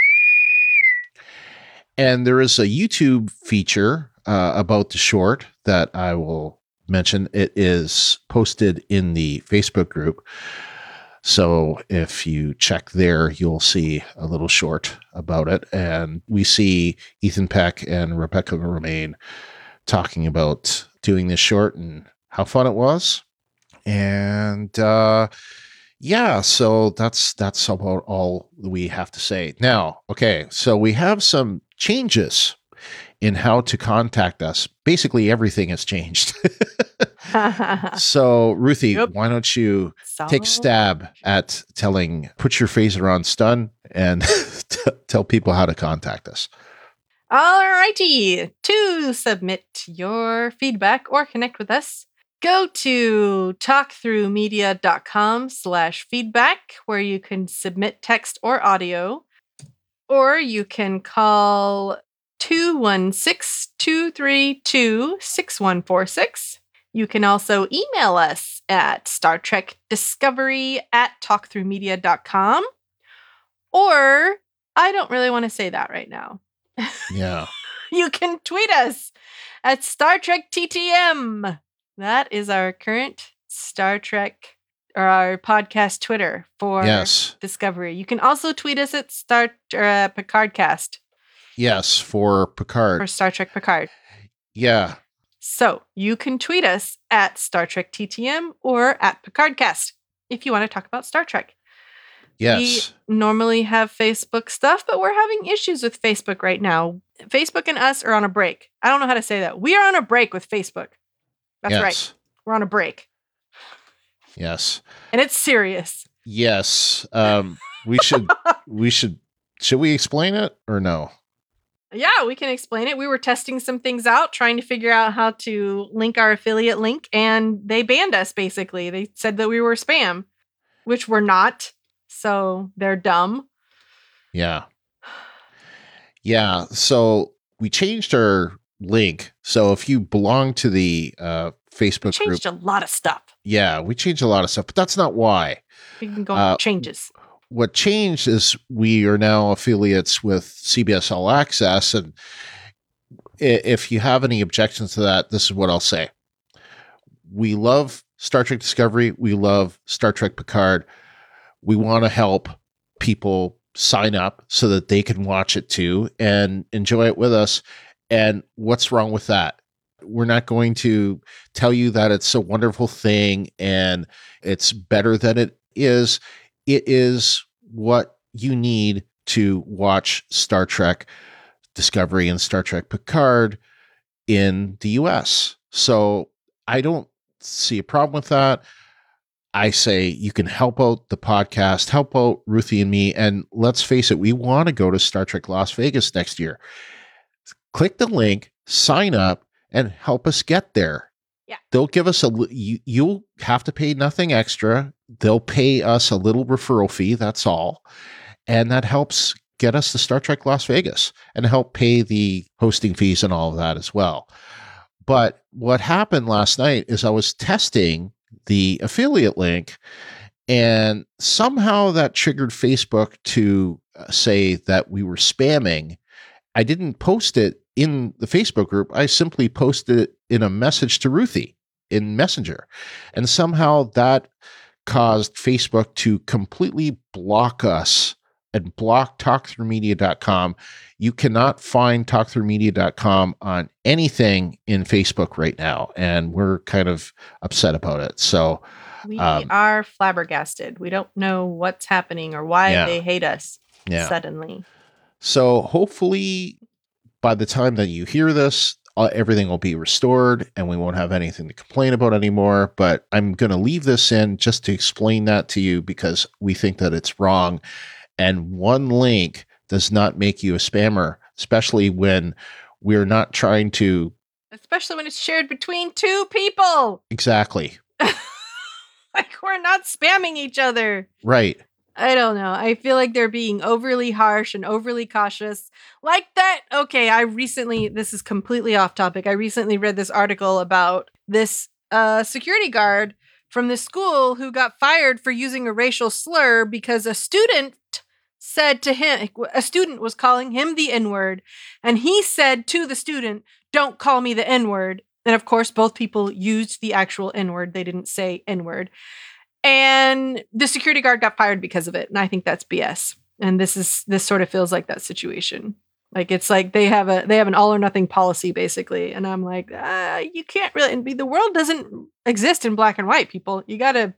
And there is a YouTube feature about the short that I will mention. It is posted in the Facebook group. So if you check there, you'll see a little short about it. And we see Ethan Peck and Rebecca Romaine talking about doing this short and how fun it was. And yeah, so that's about all we have to say. Now, okay, so we have some changes in how to contact us. Basically, everything has changed. So, Ruthie, why don't you take a stab at put your phaser on stun and tell people how to contact us. Alrighty. To submit your feedback or connect with us, go to talkthroughmedia.com/feedback, where you can submit text or audio, or you can call 216-232-6146. You can also email us at StarTrekDiscovery@talkthroughmedia.com, or I don't really want to say that right now. Yeah. You can tweet us at Star Trek TTM. That is our current Star Trek or our podcast Twitter for Discovery. You can also tweet us at Picardcast. Yes, for Picard. For Star Trek Picard. Yeah. So you can tweet us at Star Trek TTM or at Picardcast if you want to talk about Star Trek. Yes. We normally have Facebook stuff, but we're having issues with Facebook right now. Facebook and us are on a break. I don't know how to say that. We are on a break with Facebook. That's right. We're on a break. Yes. And it's serious. Yes. Should we explain it or no? Yeah, we can explain it. We were testing some things out, trying to figure out how to link our affiliate link, and they banned us, basically. They said that we were spam, which we're not. So they're dumb. Yeah. Yeah. So we changed our link. So if you belong to the Facebook group. Changed a lot of stuff. Yeah, we changed a lot of stuff, but that's not why. We can go on changes. What changed is we are now affiliates with CBS All Access. And if you have any objections to that, this is what I'll say. We love Star Trek Discovery. We love Star Trek Picard. We want to help people sign up so that they can watch it too and enjoy it with us. And what's wrong with that? We're not going to tell you that it's a wonderful thing and it's better than it is. It is what you need to watch Star Trek Discovery and Star Trek Picard in the US. So I don't see a problem with that. I say you can help out the podcast, help out Ruthie and me. And let's face it, we want to go to Star Trek Las Vegas next year. Click the link, sign up, and help us get there. Yeah. They'll give us you'll have to pay nothing extra. They'll pay us a little referral fee. That's all. And that helps get us to Star Trek Las Vegas and help pay the hosting fees and all of that as well. But what happened last night is I was testing the affiliate link, and somehow that triggered Facebook to say that we were spamming. I didn't post it in the Facebook group. I simply posted it in a message to Ruthie in Messenger. And somehow that caused Facebook to completely block us and block talkthroughmedia.com. You cannot find talkthroughmedia.com on anything in Facebook right now. And we're kind of upset about it. So we are flabbergasted. We don't know what's happening or why they hate us suddenly. So hopefully by the time that you hear this, everything will be restored and we won't have anything to complain about anymore. But I'm going to leave this in just to explain that to you because we think that it's wrong. And one link does not make you a spammer, especially when we're not trying to. Especially when it's shared between two people. Exactly. Like we're not spamming each other. Right. I don't know. I feel like they're being overly harsh and overly cautious. Like that. Okay, this is completely off topic. I recently read this article about this security guard from the school who got fired for using a racial slur because a student was calling him the N-word, and he said to the student, "Don't call me the N-word." And of course, both people used the actual N-word. They didn't say N-word. And the security guard got fired because of it. And I think that's BS. And this sort of feels like that situation. Like it's like they have an all or nothing policy basically. And I'm like, you can't really, the world doesn't exist in black and white, people. You gotta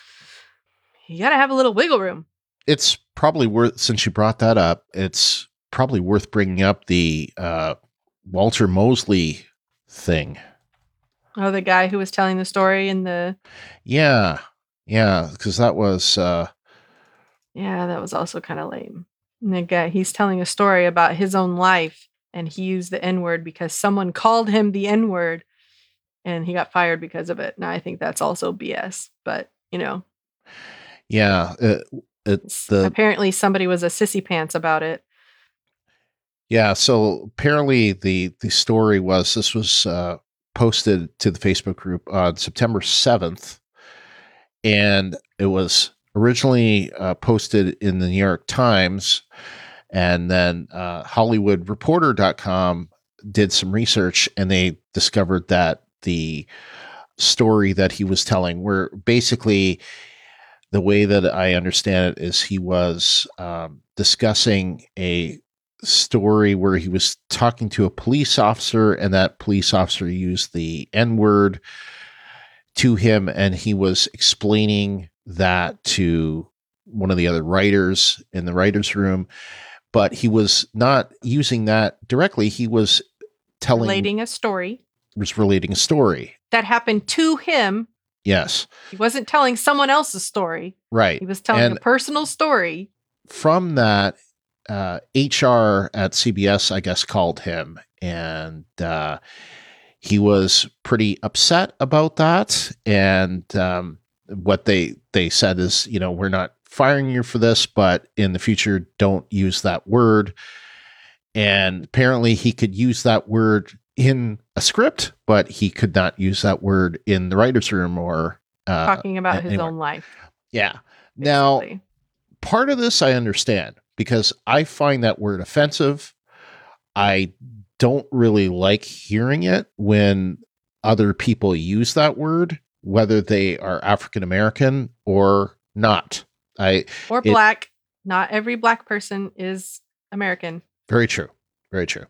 have a little wiggle room. It's probably worth, since you brought that up, it's probably worth bringing up the Walter Mosley thing. Oh, the guy who was telling the story in the... Yeah, because that was... Yeah, that was also kind of lame. And the guy, he's telling a story about his own life, and he used the N-word because someone called him the N-word, and he got fired because of it. And I think that's also BS, but, you know. Yeah. Apparently somebody was a sissy pants about it. Yeah, so apparently the story was, this was posted to the Facebook group on September 7th, and it was originally posted in the New York Times, and then HollywoodReporter.com did some research, and they discovered that the story that he was telling, where basically the way that I understand it is he was discussing a story where he was talking to a police officer, and that police officer used the N-word to him, and he was explaining that to one of the other writers in the writer's room, but he was not using that directly. He was relating a story that happened to him. Yes. He wasn't telling someone else's story. Right. He was telling a personal story. From that, HR at CBS, I guess, called him, and he was pretty upset about that. And what they said is, we're not firing you for this, but in the future, don't use that word. And apparently he could use that word in a script, but he could not use that word in the writer's room or talking about his own life. Yeah. Basically. Now, part of this I understand, because I find that word offensive. I don't really like hearing it when other people use that word, whether they are African American or not. Black. Not every black person is American. Very true. Very true.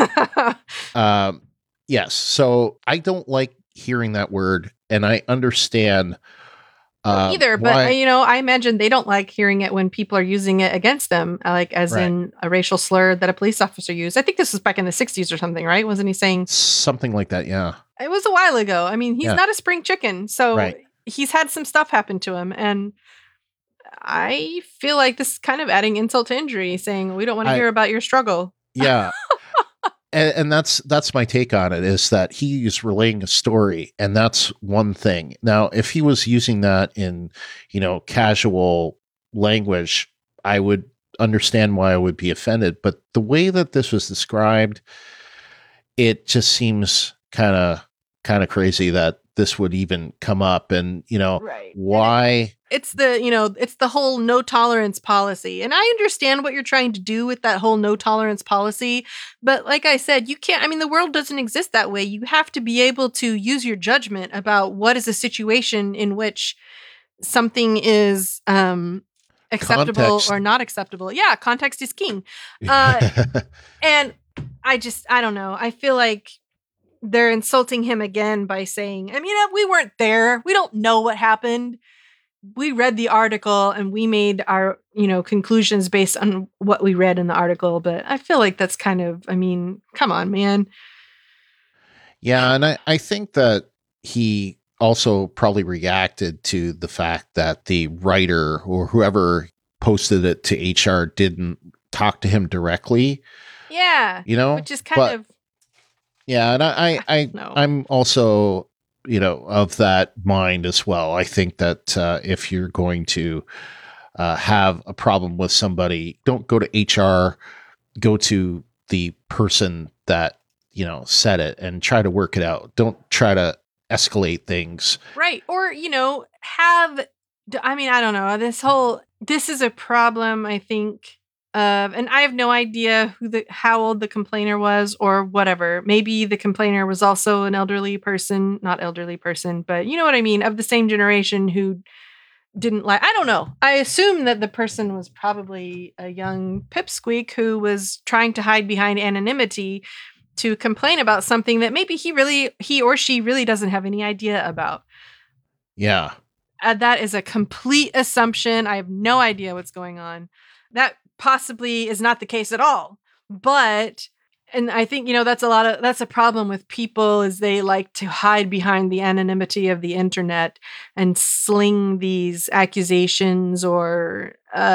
Yes. So I don't like hearing that word, and I understand either, but I imagine they don't like hearing it when people are using it against them, like as in a racial slur that a police officer used. I think this was back in the 60s or something, right? Wasn't he saying something like that? Yeah. It was a while ago. I mean, he's not a spring chicken, so he's had some stuff happen to him, and I feel like this is kind of adding insult to injury, saying we don't want to hear about your struggle. Yeah. And that's my take on it, is that he's relaying a story, and that's one thing. Now, if he was using that in, casual language, I would understand why I would be offended. But the way that this was described, it just seems kind of crazy that this would even come up, and why. It's the whole no tolerance policy. And I understand what you're trying to do with that whole no tolerance policy. But like I said, the world doesn't exist that way. You have to be able to use your judgment about what is a situation in which something is acceptable Context. or not acceptable. Yeah, context is king. And I don't know. I feel like they're insulting him again by saying, we weren't there. We don't know what happened. We read the article and we made our, conclusions based on what we read in the article. But I feel like that's kind of, come on, man. Yeah, and I think that he also probably reacted to the fact that the writer or whoever posted it to HR didn't talk to him directly, Yeah. you know? Which is kind But of yeah, and no. I'm also, of that mind as well. I think that if you're going to have a problem with somebody, don't go to HR, go to the person that, said it and try to work it out. Don't try to escalate things. Right. Or, I don't know. This is a problem, I think, and I have no idea how old the complainer was or whatever. Maybe the complainer was also an elderly person, not elderly person, but you know what I mean, of the same generation who didn't like, I don't know. I assume that the person was probably a young pipsqueak who was trying to hide behind anonymity to complain about something that maybe he or she really doesn't have any idea about. Yeah. That is a complete assumption. I have no idea what's going on. That possibly is not the case at all. But, and I think, that's a problem with people, is they like to hide behind the anonymity of the internet and sling these accusations or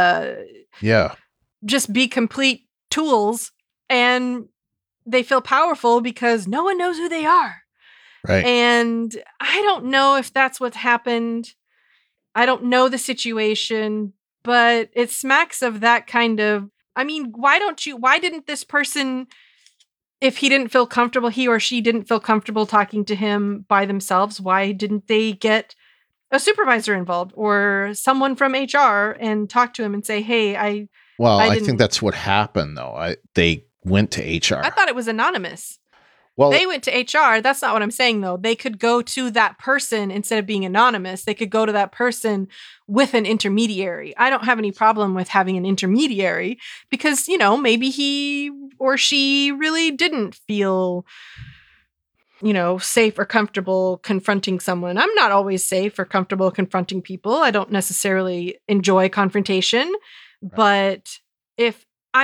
just be complete tools, and they feel powerful because no one knows who they are. Right. And I don't know if that's what's happened. I don't know the situation, but it smacks of that kind of, why didn't this person, if he or she didn't feel comfortable talking to him by themselves, why didn't they get a supervisor involved or someone from HR and talk to him and say, hey, I think that's what happened though. They went to HR. I thought it was anonymous. Well, they went to HR. That's not what I'm saying, though. They could go to that person instead of being anonymous. They could go to that person with an intermediary. I don't have any problem with having an intermediary because, maybe he or she really didn't feel, safe or comfortable confronting someone. I'm not always safe or comfortable confronting people. I don't necessarily enjoy confrontation. Right. But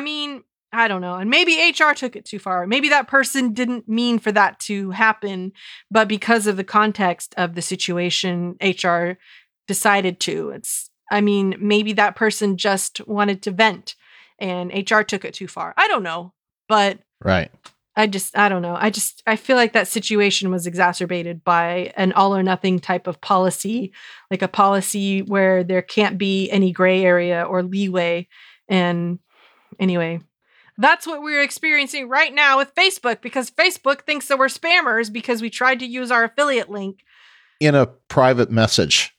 I don't know. And maybe HR took it too far. Maybe that person didn't mean for that to happen, but because of the context of the situation, HR decided to. Maybe that person just wanted to vent and HR took it too far. I don't know. But right. I don't know. I feel like that situation was exacerbated by an all or nothing type of policy, like a policy where there can't be any gray area or leeway. And anyway, that's what we're experiencing right now with Facebook, because Facebook thinks that we're spammers because we tried to use our affiliate link in a private message.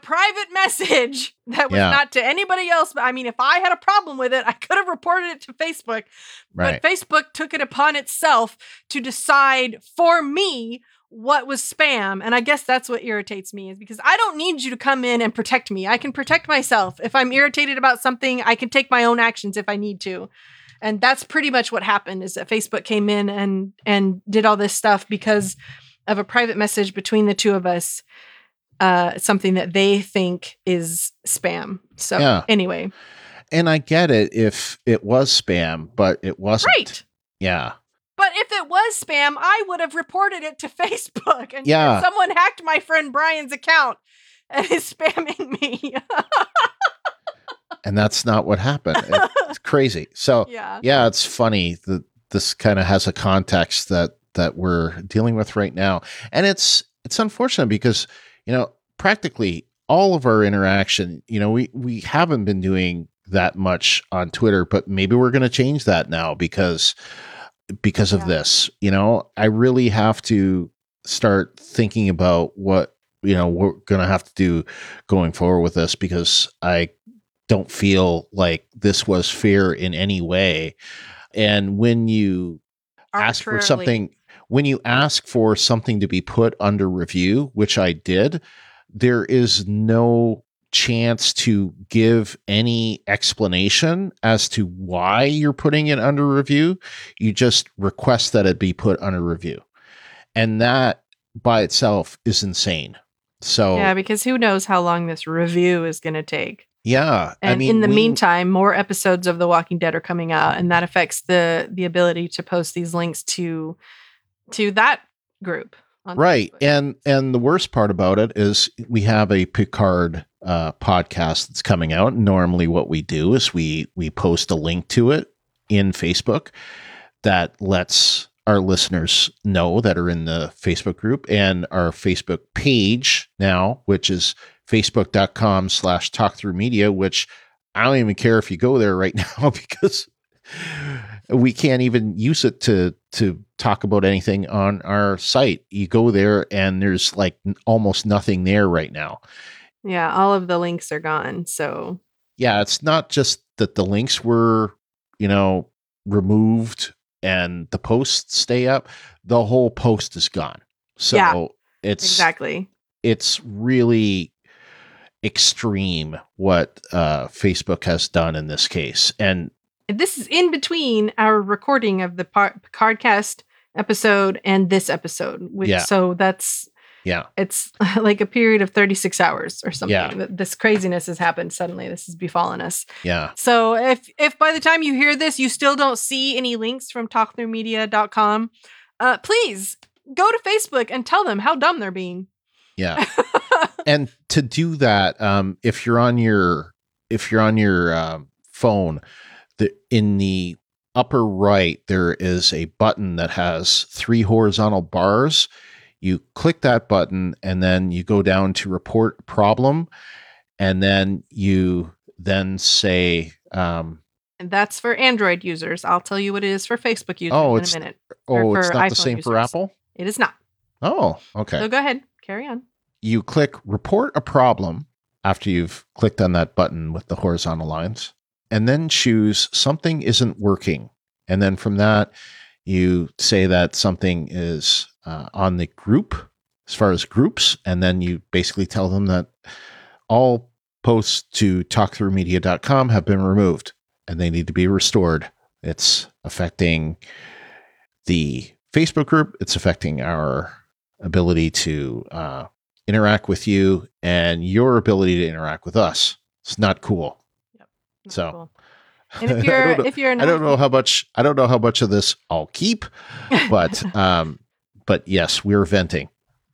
That was not to anybody else. But if I had a problem with it, I could have reported it to Facebook. Right. But Facebook took it upon itself to decide for me what was spam. And I guess that's what irritates me, is because I don't need you to come in and protect me. I can protect myself. If I'm irritated about something, I can take my own actions if I need to. And that's pretty much what happened, is that Facebook came in and did all this stuff because of a private message between the two of us, something that they think is spam. So anyway. And I get it if it was spam, but it wasn't. Right. Yeah. But if it was spam, I would have reported it to Facebook. And someone hacked my friend Brian's account and is spamming me. And that's not what happened. It's crazy. So yeah, it's funny that this kind of has a context that we're dealing with right now. And it's unfortunate because, practically all of our interaction, we haven't been doing that much on Twitter, but maybe we're going to change that now because of this. I really have to start thinking about what, we're going to have to do going forward with this, because I don't feel like this was fair in any way. And when you ask for something to be put under review, which I did, there is no chance to give any explanation as to why you're putting it under review. You just request that it be put under review. And that by itself is insane. So yeah, because who knows how long this review is going to take. Yeah. And in the meantime, more episodes of The Walking Dead are coming out, and that affects the ability to post these links to that group. On Right. Facebook. And the worst part about it is we have a Picard podcast that's coming out. Normally what we do is we post a link to it in Facebook that lets our listeners know that are in the Facebook group, and our Facebook page now, which is facebook.com/talkthroughmedia, which I don't even care if you go there right now because we can't even use it to talk about anything on our site. You go there and there's like almost nothing there right now. Yeah, all of the links are gone. So Yeah, it's not just that the links were, removed and the posts stay up. The whole post is gone. So Yeah, it's exactly. it's really extreme what Facebook has done in this case. And This is in between our recording of the Picardcast episode and this episode. So that's it's like a period of 36 hours or something. Yeah. This craziness has happened suddenly. This has befallen us. Yeah. So if by the time you hear this, you still don't see any links from talkthroughmedia.com, please go to Facebook and tell them how dumb they're being. Yeah. And to do that, if you're on your phone, in the upper right, there is a button that has 3 horizontal bars. You click that button and then you go down to report problem. And then you say, and that's for Android users. I'll tell you what it is for Facebook users in a minute. It's not iPhone the same for users. Apple? It is not. Oh, okay. So go ahead. Carry on. You click report a problem after you've clicked on that button with the horizontal lines, and then choose something isn't working. And then from that, you say that something is on the group as far as groups. And then you basically tell them that all posts to talkthroughmedia.com have been removed and they need to be restored. It's affecting the Facebook group. It's affecting our ability to interact with you and your ability to interact with us. It's not cool. Not So cool. And if you're an I don't know how much of this I'll keep, but yes, we're venting.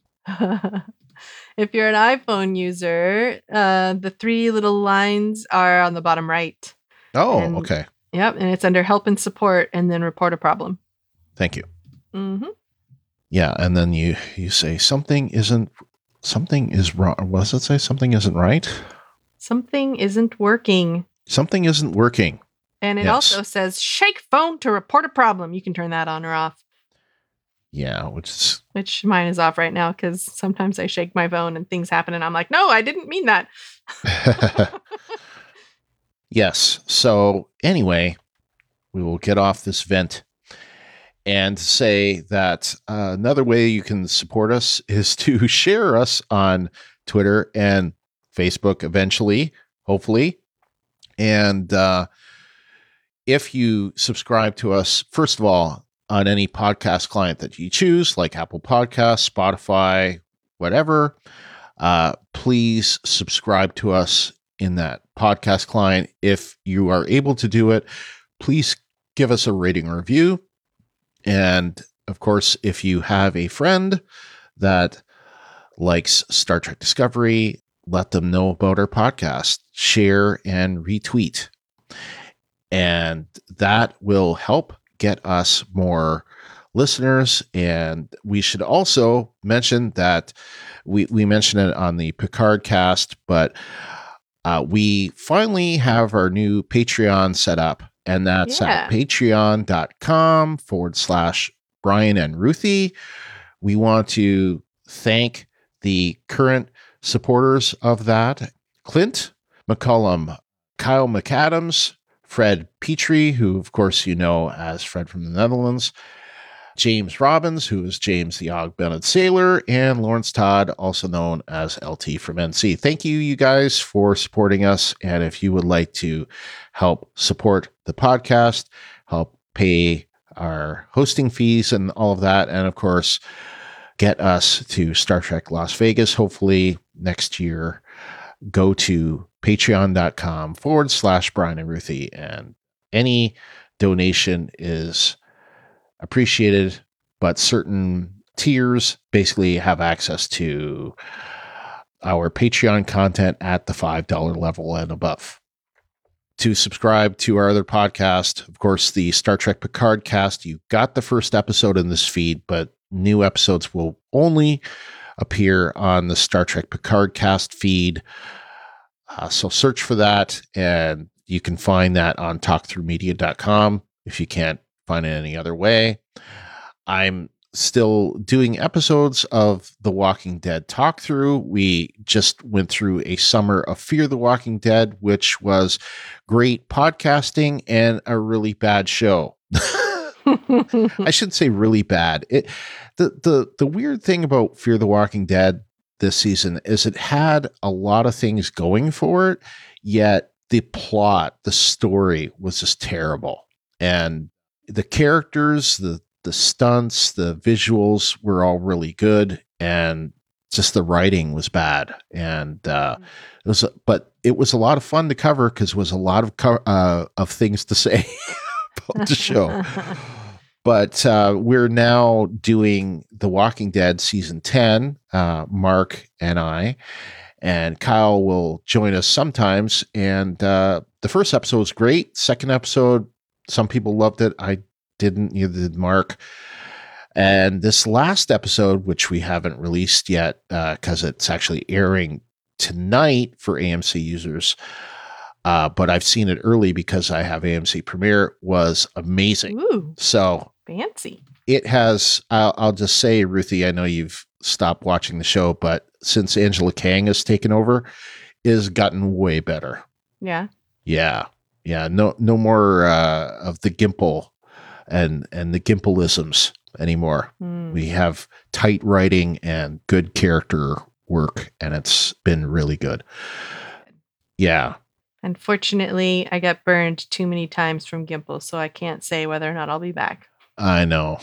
if you're an iPhone user, the 3 little lines are on the bottom right. Oh, And- okay. Yep, and it's under help and support, and then report a problem. Thank you. Mm-hmm. Yeah, and then you say something is wrong. What does it say? Something isn't right. Something isn't working. Something isn't working. And it Yes. also says shake phone to report a problem. You can turn that on or off, Yeah, which mine is off right now because sometimes I shake my phone and things happen and I'm like, no, I didn't mean that. yes. So anyway, we will get off this vent and say that another way you can support us is to share us on Twitter and Facebook eventually, hopefully. And if you subscribe to us, first of all, on any podcast client that you choose, like Apple Podcasts, Spotify, whatever, please subscribe to us in that podcast client. If you are able to do it, please give us a rating or review. And of course, if you have a friend that likes Star Trek Discovery, let them know about our podcast, share and retweet. And that will help get us more listeners. And we should also mention that we mentioned it on the Picard cast, but we finally have our new Patreon set up. And that's at patreon.com/Brian and Ruthie. We want to thank the current supporters of that: Clint McCullum, Kyle McAdams, Fred Petrie, who of course you know as Fred from the Netherlands, James Robbins, who is James the Og-Bennett Sailor, and Lawrence Todd, also known as LT from NC. Thank you guys for supporting us. And if you would like to help support the podcast, help pay our hosting fees and all of that, and of course, get us to Star Trek Las Vegas, hopefully next year, go to patreon.com/Brian and Ruthie. And any donation is appreciated, but certain tiers basically have access to our Patreon content at the $5 level and above. To subscribe to our other podcast, of course, the Star Trek Picard cast, you got the first episode in this feed, but new episodes will only appear on the Star Trek Picard cast feed. So search for that, and you can find that on talkthroughmedia.com if you can't find it any other way. I'm still doing episodes of The Walking Dead Talk Through. We just went through a summer of Fear the Walking Dead, which was great podcasting and a really bad show. I shouldn't say really bad. The weird thing about Fear the Walking Dead this season is it had a lot of things going for it, yet the plot, the story was just terrible. And the characters, the stunts, the visuals were all really good, and just the writing was bad. And it was a lot of fun to cover because it was a lot of things to say about the show. But we're now doing The Walking Dead season 10, Mark and I, and Kyle will join us sometimes. And the first episode was great. Second episode, some people loved it. I didn't, neither did Mark. And this last episode, which we haven't released yet because it's actually airing tonight for AMC users, but I've seen it early because I have AMC Premiere, was amazing. Ooh, so fancy. It has, I'll just say, Ruthie, I know you've stopped watching the show, but since Angela Kang has taken over, it has gotten way better. Yeah. Yeah. No more of the Gimple and the Gimpleisms anymore. We have tight writing and good character work, and it's been really good. Yeah. Unfortunately, I got burned too many times from Gimple, so I can't say whether or not I'll be back. I know.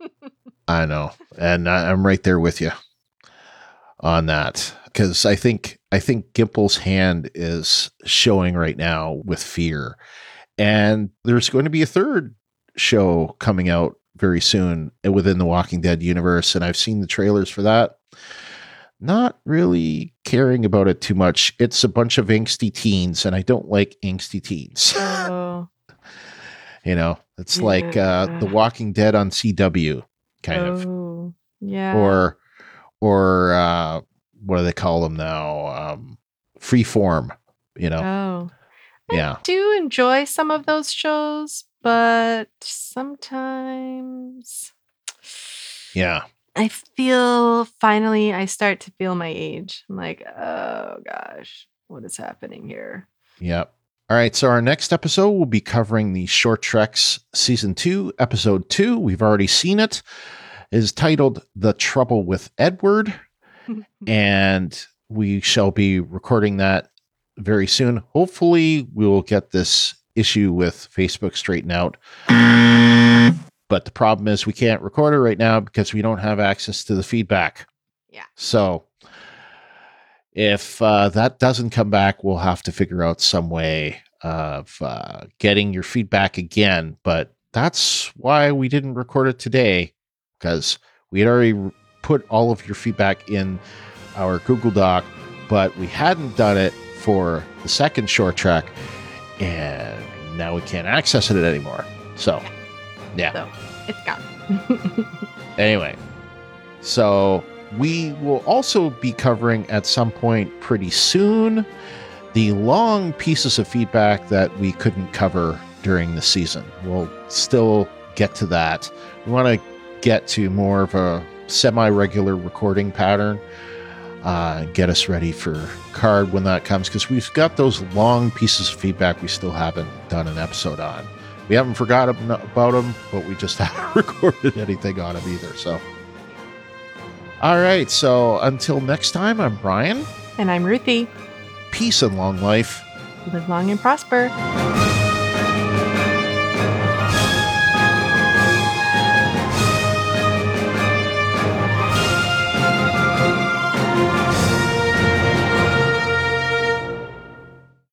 And I'm right there with you on that, because I think Gimple's hand is showing right now with Fear. And there's going to be a third show coming out very soon within the Walking Dead universe, and I've seen the trailers for that. Not really caring about it too much. It's a bunch of angsty teens, and I don't like angsty teens. Oh. It's like The Walking Dead on CW, kind of. Yeah. Or what do they call them now? Freeform, Oh. Yeah. I do enjoy some of those shows, but sometimes Yeah. I start to feel my age. I'm like, oh gosh, what is happening here? Yep. All right. So our next episode will be covering the Short Treks season 2, episode 2. We've already seen it. It is titled The Trouble with Edward. And we shall be recording that very soon. Hopefully we will get this issue with Facebook straightened out. But the problem is we can't record it right now because we don't have access to the feedback. Yeah. So if that doesn't come back, we'll have to figure out some way of getting your feedback again. But that's why we didn't record it today, because we had already put all of your feedback in our Google Doc, but we hadn't done it for the second Short Trek, and now we can't access it anymore. So, yeah. So it's gone. Anyway, so we will also be covering at some point pretty soon the long pieces of feedback that we couldn't cover during the season. We'll still get to that. We want to get to more of a semi-regular recording pattern, get us ready for Card when that comes, because we've got those long pieces of feedback we still haven't done an episode on. We haven't forgotten about them, but we just haven't recorded anything on them either. So, all right. So until next time, I'm Brian. And I'm Ruthie. Peace and long life. Live long and prosper.